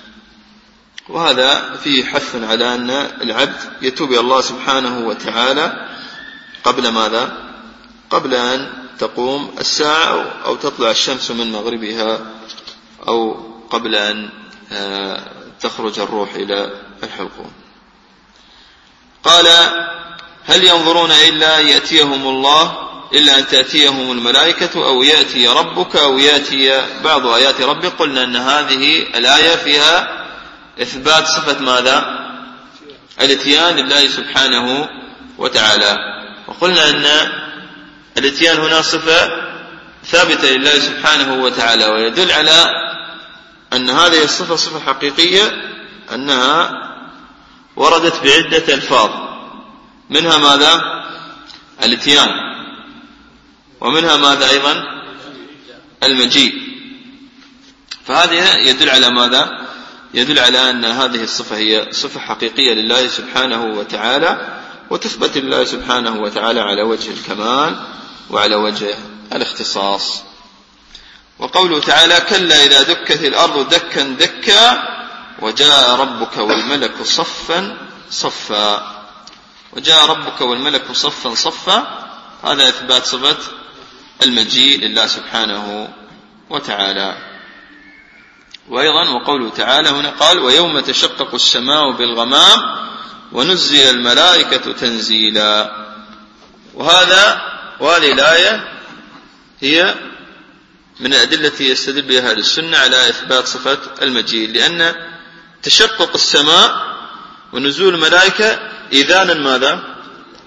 وهذا فيه حث على أن العبد يتوب إلى الله سبحانه وتعالى قبل ماذا؟ قبل أن تقوم الساعة أو تطلع الشمس من مغربها، أو قبل أن تخرج الروح إلى الحلقوم. قال هل ينظرون إلا يأتيهم الله إلا أن تأتيهم الملائكة أو يأتي ربك أو يأتي بعض آيات ربك. قلنا أن هذه الآية فيها إثبات صفة ماذا؟ الاتيان لله سبحانه وتعالى. وقلنا أن الاتيان هنا صفة ثابتة لله سبحانه وتعالى، ويدل على أن هذه الصفة صفة حقيقية، أنها وردت بعدة ألفاظ، منها ماذا؟ الاتيان، ومنها ماذا أيضا؟ المجيء. فهذه يدل على ماذا؟ يدل على أن هذه الصفة هي صفة حقيقية لله سبحانه وتعالى، وتثبت لله سبحانه وتعالى على وجه الكمال وعلى وجه الاختصاص. وقوله تعالى كلا إذا دكت الأرض دكا دكا وجاء ربك والملك صفا صفا. وجاء ربك والملك صفا صفا، هذا إثبات صفة المجيء لله سبحانه وتعالى. وأيضا وقوله تعالى هنا قال ويوم تشقق السماء بالغمام ونزل الملائكة تنزيلا. وهذا وهذه الآية هي من الأدلة التي يستدل بها أهل السنة على إثبات صفة المجيء، لأن تشقق السماء ونزول الملائكة إذانا ماذا؟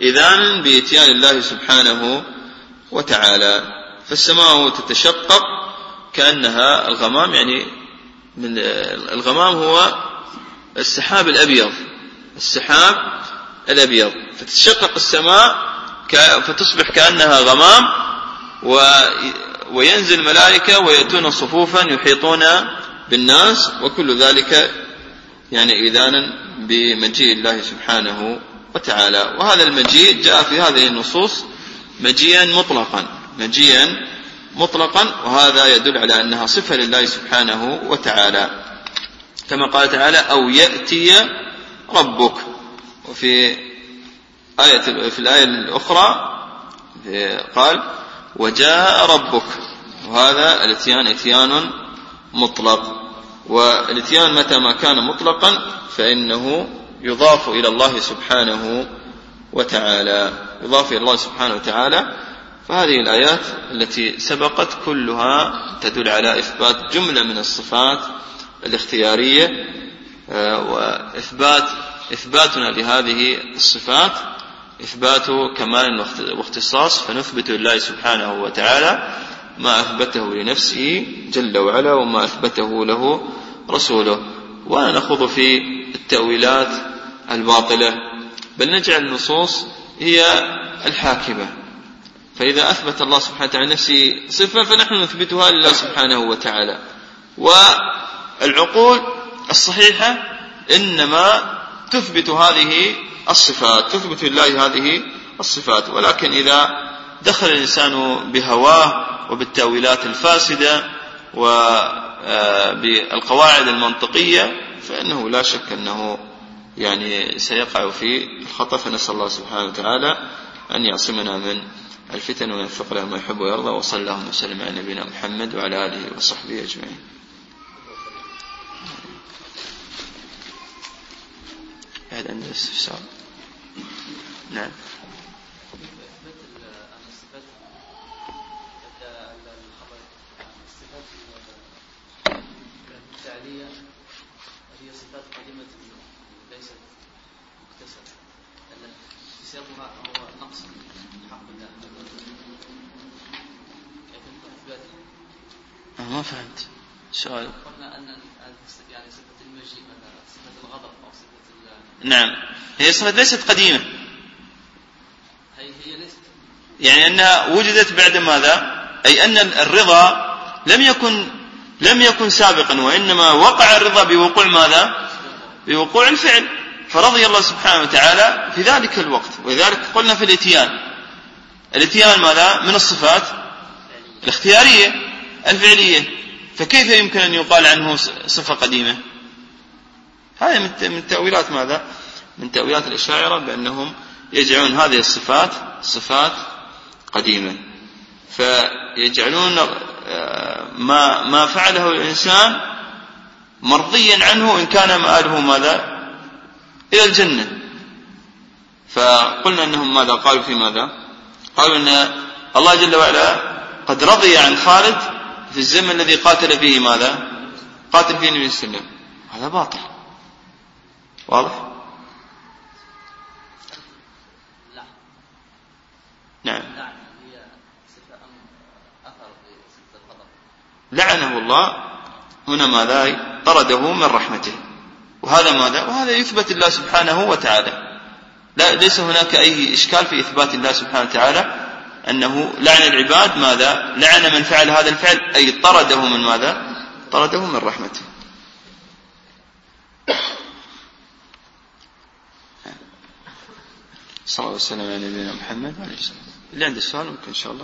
إذانا بإتيان الله سبحانه وتعالى. فالسماء تتشقق كأنها الغمام، يعني من الغمام هو السحاب الأبيض، السحاب الأبيض، فتتشقق السماء فتصبح كأنها غمام، وينزل الملائكة ويأتون صفوفا يحيطون بالناس، وكل ذلك يعني إذانا بمجيء الله سبحانه وتعالى. وهذا المجيء جاء في هذه النصوص مجيئا مطلقا، مجيئا مطلقا، وهذا يدل على أنها صفة لله سبحانه وتعالى، كما قال تعالى أو يأتي ربك. وفي آية في الآية الأخرى قال وجاء ربك، وهذا الاتيان اتيان مطلق. والاتيان متى ما كان مطلقا فإنه يضاف إلى الله سبحانه وتعالى، يضاف إلى الله سبحانه وتعالى. فهذه الآيات التي سبقت كلها تدل على إثبات جملة من الصفات الاختيارية، وإثبات إثباتنا لهذه الصفات إثبات كمال واختصاص، فنثبت لله سبحانه وتعالى ما أثبته لنفسه جل وعلا وما أثبته له رسوله، ولا نخوض في التأويلات الباطلة، بل نجعل النصوص هي الحاكمة. فإذا أثبت الله سبحانه وتعالى نفسه صفة فنحن نثبتها لله سبحانه وتعالى. والعقول الصحيحة إنما تثبت هذه الصفات، تثبت لله هذه الصفات. ولكن إذا دخل الإنسان بهواه وبالتأويلات الفاسدة وبالقواعد المنطقية فإنه لا شك أنه يعني سيقع في الخطأ. فنسأل الله سبحانه وتعالى أن يعصمنا من الفتن ويوفق له ما يحب ويرضى. وصلى الله وسلم على نبينا محمد وعلى آله وصحبه أجمعين. هذا عندنا استفسار. نعم. هي صفات قديمة ليست مكتسبة، لأن اكتسابها هو نقص حق الله. ما فهمت السؤال. قلنا أن يعني صفة المجيء مثلا صفة الغضب أو صفة نعم، هي صفة ليست قديمة، هي هي ليست يعني أنها وجدت بعد ماذا؟ أي أن الرضا لم يكن لم يكن سابقا، وإنما وقع الرضا بوقوع ماذا؟ بوقوع الفعل، فرضي الله سبحانه وتعالى في ذلك الوقت. ولذلك قلنا في الاتيان، الاتيان ماذا؟ من الصفات الاختيارية الفعلية، فكيف يمكن أن يقال عنه صفة قديمة؟ هذا من تأويلات ماذا؟ من تأويلات الأشاعرة، بأنهم يجعلون هذه الصفات صفات قديمة، فيجعلون ما ما فعله الإنسان مرضيا عنه إن كان مآله ماذا؟ إلى الجنة. فقلنا أنهم ماذا قالوا في ماذا؟ قالوا أن الله جل وعلا قد رضي عن خالد في الزمن الذي قاتل فيه ماذا؟ قاتل فيه النبي صلى الله عليه وسلم. هذا باطل، واضح؟ لا. نعم. لعنه الله هنا ماذا؟ طرده من رحمته. وهذا ماذا؟ وهذا يثبت الله سبحانه وتعالى، لا ليس هناك أي إشكال في إثبات الله سبحانه وتعالى أنه لعن العباد ماذا؟ لعن من فعل هذا الفعل، أي طرده من ماذا؟ طرده من رحمته. صلى الله وسلم على نبينا محمد وعلى آله وسلم. اللي عنده سؤال ممكن إن شاء الله.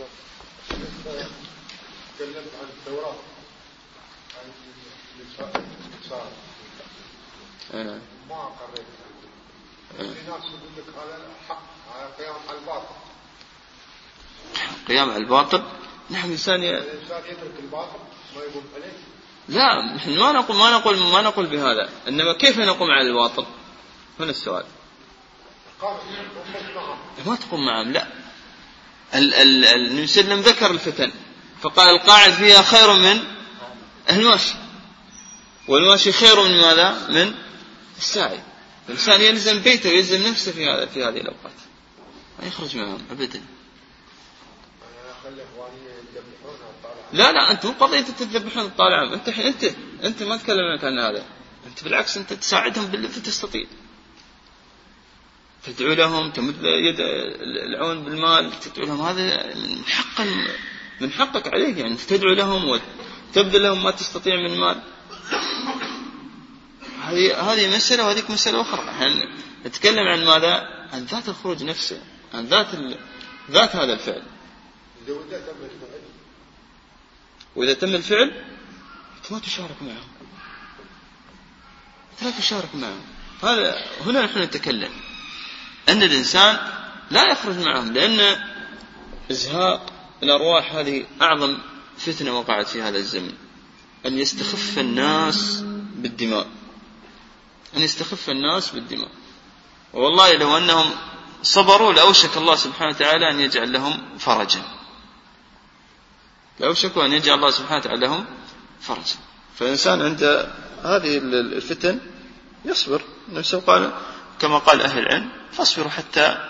تكلمت عن التوراة، عن الإنسان أه. ما قريت. في ناس يقول لك هذا حق، هذا قيام على الباطل. قيام على الباطل؟ نحن إنسان ي... الإنسان يترك الباطل ما يقوم عليه. لا، نحن ما نقول ما نقول ما نقول بهذا، إنما كيف نقوم على الباطل؟ هنا السؤال. قام معهم. ما تقوم معهم، لا. النبي صلى الله عليه وسلم ذكر الفتن فقال القاعد فيها خير من الماشي، والماشي خير من ماذا؟ من الساعي. الإنسان يلزم بيته ويلزم نفسه في هذا في هذه الأوقات. ما يخرج معهم أبدا. أنا أخلي إخواني يذبحون الطالع. لا لا أنت مو قضية تذبحون الطالع، أنت أنت أنت ما تكلمك عن هذا، أنت بالعكس أنت تساعدهم باللي تستطيع، تدعو لهم، تمد يد العون بالمال، تدعو لهم، هذا من حق من حقك عليك، يعني تدعو لهم وتبذل لهم ما تستطيع من مال. هذه هذه مسألة وهذيك مسألة أخرى. احنا نتكلم عن ماذا؟ عن ذات الخروج نفسه، عن ذات ال... ذات هذا الفعل. وإذا تم الفعل أنت ما تشارك معهم، لا تشارك معهم. هذا هنا نحن نتكلم أن الإنسان لا يخرج معهم، لأن إزهاق الأرواح هذه أعظم فتنة وقعت في هذا الزمن، أن يستخف الناس بالدماء، أن يستخف الناس بالدماء. والله لو أنهم صبروا لأوشك الله سبحانه وتعالى أن يجعل لهم فرجا، لأوشكوا أن يجعل الله سبحانه وتعالى لهم فرجا. فالإنسان عند هذه الفتن يصبر، نفسه قال كما قال أهل العلم فاصبروا حتى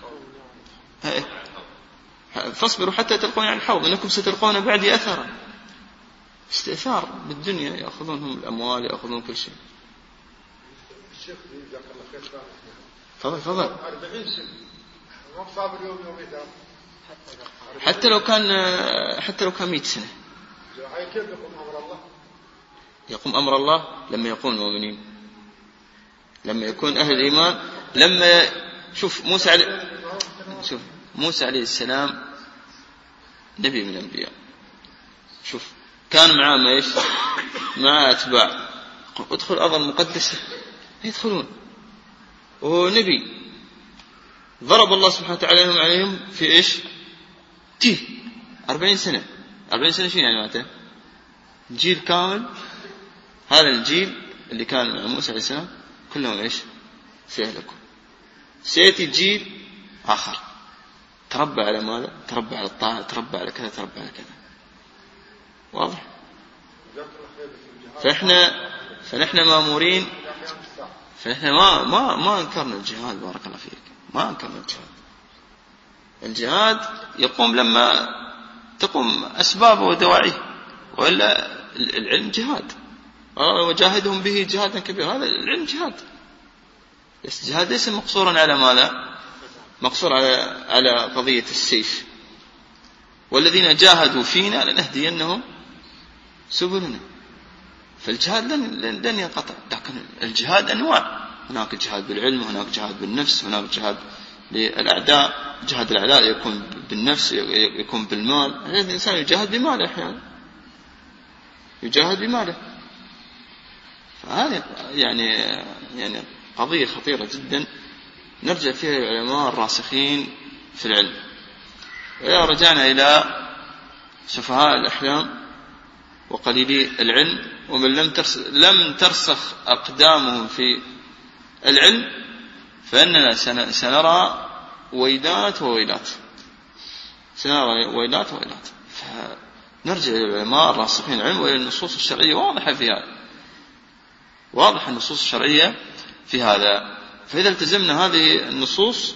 فاصبروا حتى تلقون عن الحوض إنكم ستلقون بعدي أثرا. استئثار بالدنيا، يأخذونهم الأموال، يأخذون كل شيء. الشيخ جزاك الله خير. تفضل تفضل. أربعين سنة ما صابر يوم يومين حتى لو كان حتى لو كان مئة سنة. كيف يقوم أمر الله؟ يقوم أمر الله لما يكون المؤمنين، لما يكون أهل الإيمان. لما شوف موسى عليه شوف موسى عليه السلام نبي من الأنبياء، شوف كان معاه ما إيش مع أتباع، ادخل أرض المقدسة يدخلون، وهو نبي ضرب الله سبحانه وتعالى عليهم في إيش تيه أربعين سنة. أربعين سنة شو يعني معناته؟ جيل كامل. هذا الجيل اللي كان مع موسى عليه السلام كلهم إيش سيهلكوا. سيأتي جيل آخر تربى على ماذا؟ تربى على الطاعة، تربى على كذا، تربى على كذا. واضح؟ فإحنا فنحن مأمورين، فإحنا ما ما ما أنكرنا الجهاد، بارك الله فيك، ما أنكرنا الجهاد. الجهاد يقوم لما تقوم أسبابه ودواعيه، وإلا العلم جهاد، وجاهدهم به جهادا كبيرا. هذا العلم جهاد. الجهاد ليس مقصورا على ماذا؟ مقصور على على قضية السيف. والذين جاهدوا فينا لنهدينهم سبلنا. فالجهاد لن لن ينقطع، لكن الجهاد أنواع. هناك جهاد بالعلم، هناك جهاد بالنفس، هناك جهاد للأعداء. جهاد الأعداء يكون بالنفس، يكون بالمال. الإنسان يجاهد بماله أحيانا، يجاهد بماله. فهذه يعني يعني قضية خطيرة جدا نرجع فيها العلماء الراسخين في العلم. وإذا رجعنا إلى سفهاء الأحلام وقليلي العلم ومن لم لم ترسخ أقدامهم في العلم، فإننا سنرى ويلات وويلات، سنرى ويلات وويلات. فنرجع إلى العلماء الراسخين العلم، وإلى النصوص الشرعية واضحة في هذا، واضح النصوص الشرعية في هذا. فإذا التزمنا هذه النصوص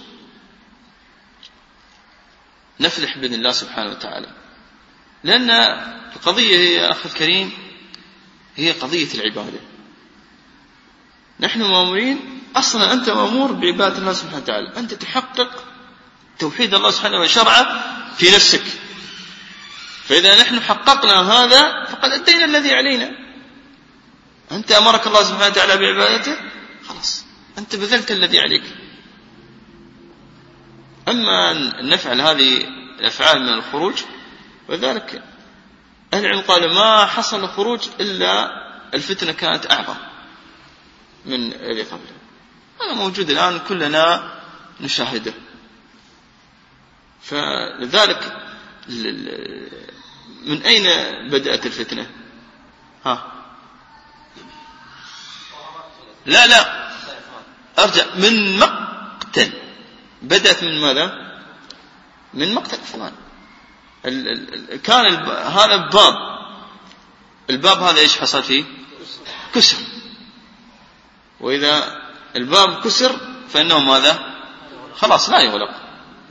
نفلح بإذن الله سبحانه وتعالى. لأن القضية هي أخي الكريم هي قضية العبادة. نحن مأمورين، أصلا أنت مأمور بعبادة الله سبحانه وتعالى، أنت تحقق توحيد الله سبحانه وشرعه في نفسك. فإذا نحن حققنا هذا فقد أدينا الذي علينا. أنت أمرك الله سبحانه وتعالى بعبادته، خلاص أنت بذلت الذي عليك. أما أن نفعل هذه الأفعال من الخروج، وذلك أهل العلم قالوا ما حصل خروج إلا الفتنة كانت أعظم من اللي قبله. هذا موجود الآن كلنا نشاهده. فلذلك من أين بدأت الفتنة؟ ها لا لا أرجع من مقتل. بدأت من ماذا؟ من مقتل فلان. كان هذا الباب الباب هذا إيش حصل فيه؟ كسر. وإذا الباب كسر فإنه ماذا؟ خلاص لا يغلق.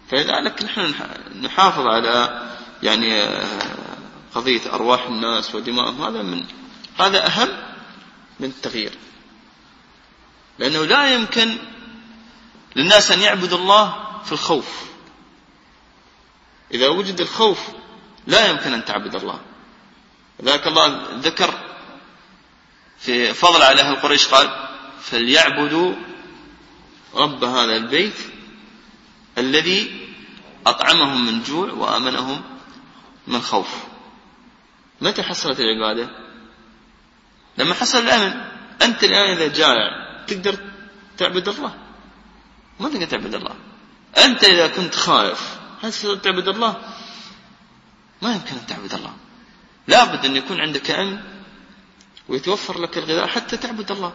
فلذلك نحن نحافظ على يعني قضية أرواح الناس ودمائهم، هذا من هذا أهم من التغيير، لأنه لا يمكن للناس أن يعبدوا الله في الخوف. إذا وجد الخوف لا يمكن أن تعبد الله. ذاك الله ذكر في فضل على أهل قريش قال فليعبدوا رب هذا البيت الذي أطعمهم من جوع وآمنهم من خوف. متى حصلت العبادة؟ لما حصل الأمن. أنت الآن إذا جائع تقدر تعبد الله؟ ما تقدر تعبد الله. أنت إذا كنت خائف هل تقدر تعبد الله؟ ما يمكن أن تعبد الله. لابد أن يكون عندك أمن ويتوفر لك الغذاء حتى تعبد الله.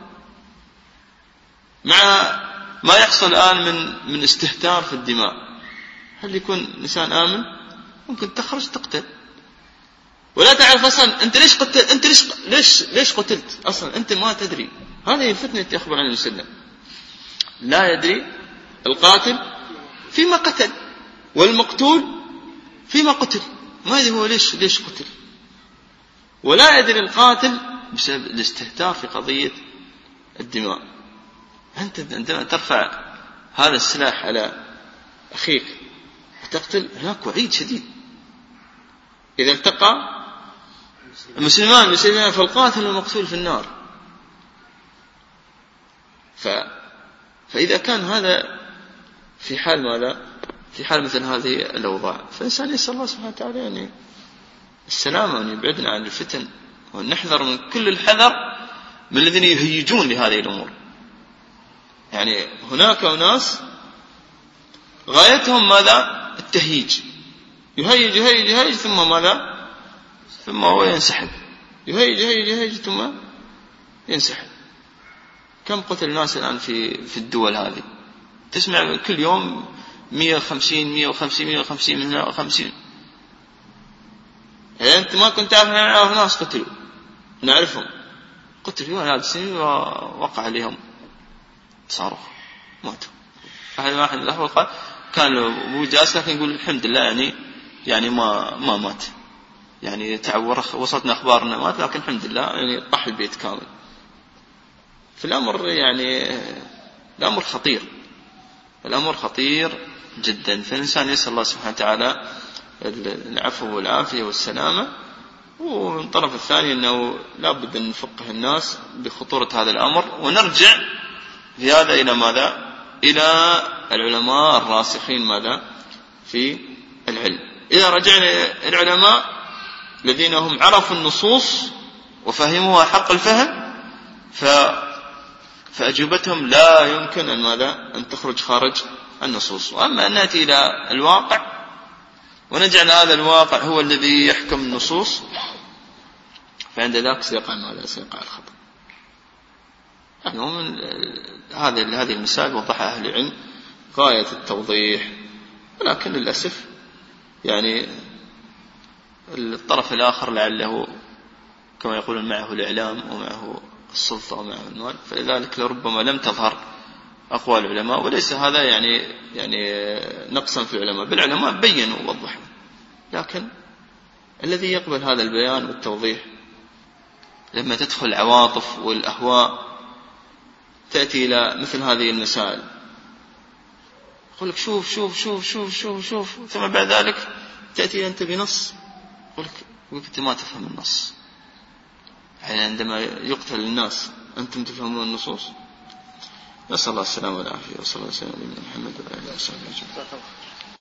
مع ما يحصل الآن من من استهتار في الدماء، هل يكون إنسان آمن؟ ممكن تخرج تقتل ولا تعرف أصلا أنت ليش قتل، أنت ليش ليش ليش قتلت أصلا، أنت ما تدري. هذه فتنة يخبر عن المسلم، لا يدري القاتل فيما قتل والمقتول فيما قتل، ما يدري هو ليش ليش قتل، ولا يدري القاتل بسبب الاستهتار في قضية الدماء. أنت عندما ترفع هذا السلاح على أخيك وتقتل، هناك وعيد شديد. إذا التقى المسلمان المسلمان فالقاتل والمقتول في النار. ف... فإذا كان هذا في حال ماذا؟ في حال مثل هذه الأوضاع، فالإنسان يسأل الله سبحانه وتعالى يعني السلامة وأن يبعدنا عن الفتن، وأن نحذر من كل الحذر من الذين يهيجون لهذه الأمور. يعني هناك أناس غايتهم ماذا؟ التهييج، يهيج يهيج يهيج ثم ماذا؟ ثم هو ينسحب، يهيج يهيج يهيج ثم ينسحب. كم قتل الناس الآن في في الدول هذه؟ تسمع كل يوم مئة وخمسين مئة وخمسين مئة وخمسين من هنا وخمسين. يعني أنت ما كنت تعرف نعرف ناس قتلوا، نعرفهم قتلوا في هذه السنين ووقع عليهم صاروخ ماتوا. أحد واحد الأخوة قال كان أبوه جالس لكن يقول الحمد لله يعني يعني ما ما مات، يعني تعور، وصلتنا أخبار إنه مات لكن الحمد لله يعني طاح البيت كامل. في الأمر يعني الأمر خطير، الأمر خطير جدا. فالإنسان يسأل الله سبحانه وتعالى العفو والعافية والسلامة. ومن طرف الثاني أنه لا بد أن نفقه الناس بخطورة هذا الأمر، ونرجع في هذا إلى ماذا؟ إلى العلماء الراسخين ماذا؟ في العلم. إذا رجعنا العلماء الذين هم عرفوا النصوص وفهموها حق الفهم، ف فأجوبتهم لا يمكن أن ماذا؟ أن تخرج خارج النصوص. وأما أن نأتي إلى الواقع ونجعل هذا الواقع هو الذي يحكم النصوص، فعند ذلك سيقع ماذا؟ سيقع الخطأ. يعني من هذه هذه المسائل وضحها أهل العلم غاية التوضيح، ولكن للأسف يعني الطرف الآخر لعله كما يقولون معه الإعلام ومعه السلطة ومعه المال، فلذلك لربما لم تظهر أقوال العلماء. وليس هذا يعني يعني نقصا في العلماء، بالعلماء بينوا ووضحوا، لكن الذي يقبل هذا البيان والتوضيح لما تدخل العواطف والأهواء تأتي إلى مثل هذه المسائل، يقول لك شوف شوف شوف شوف شوف شوف ثم بعد ذلك تأتي أنت بنص يقول لك أنت ما تفهم النص. يعني عندما يقتل الناس أنتم تفهمون النصوص. نسأل الله السلامة والعافية، وصلى الله وسلم على محمد وعلى آله وصحبه أجمعين.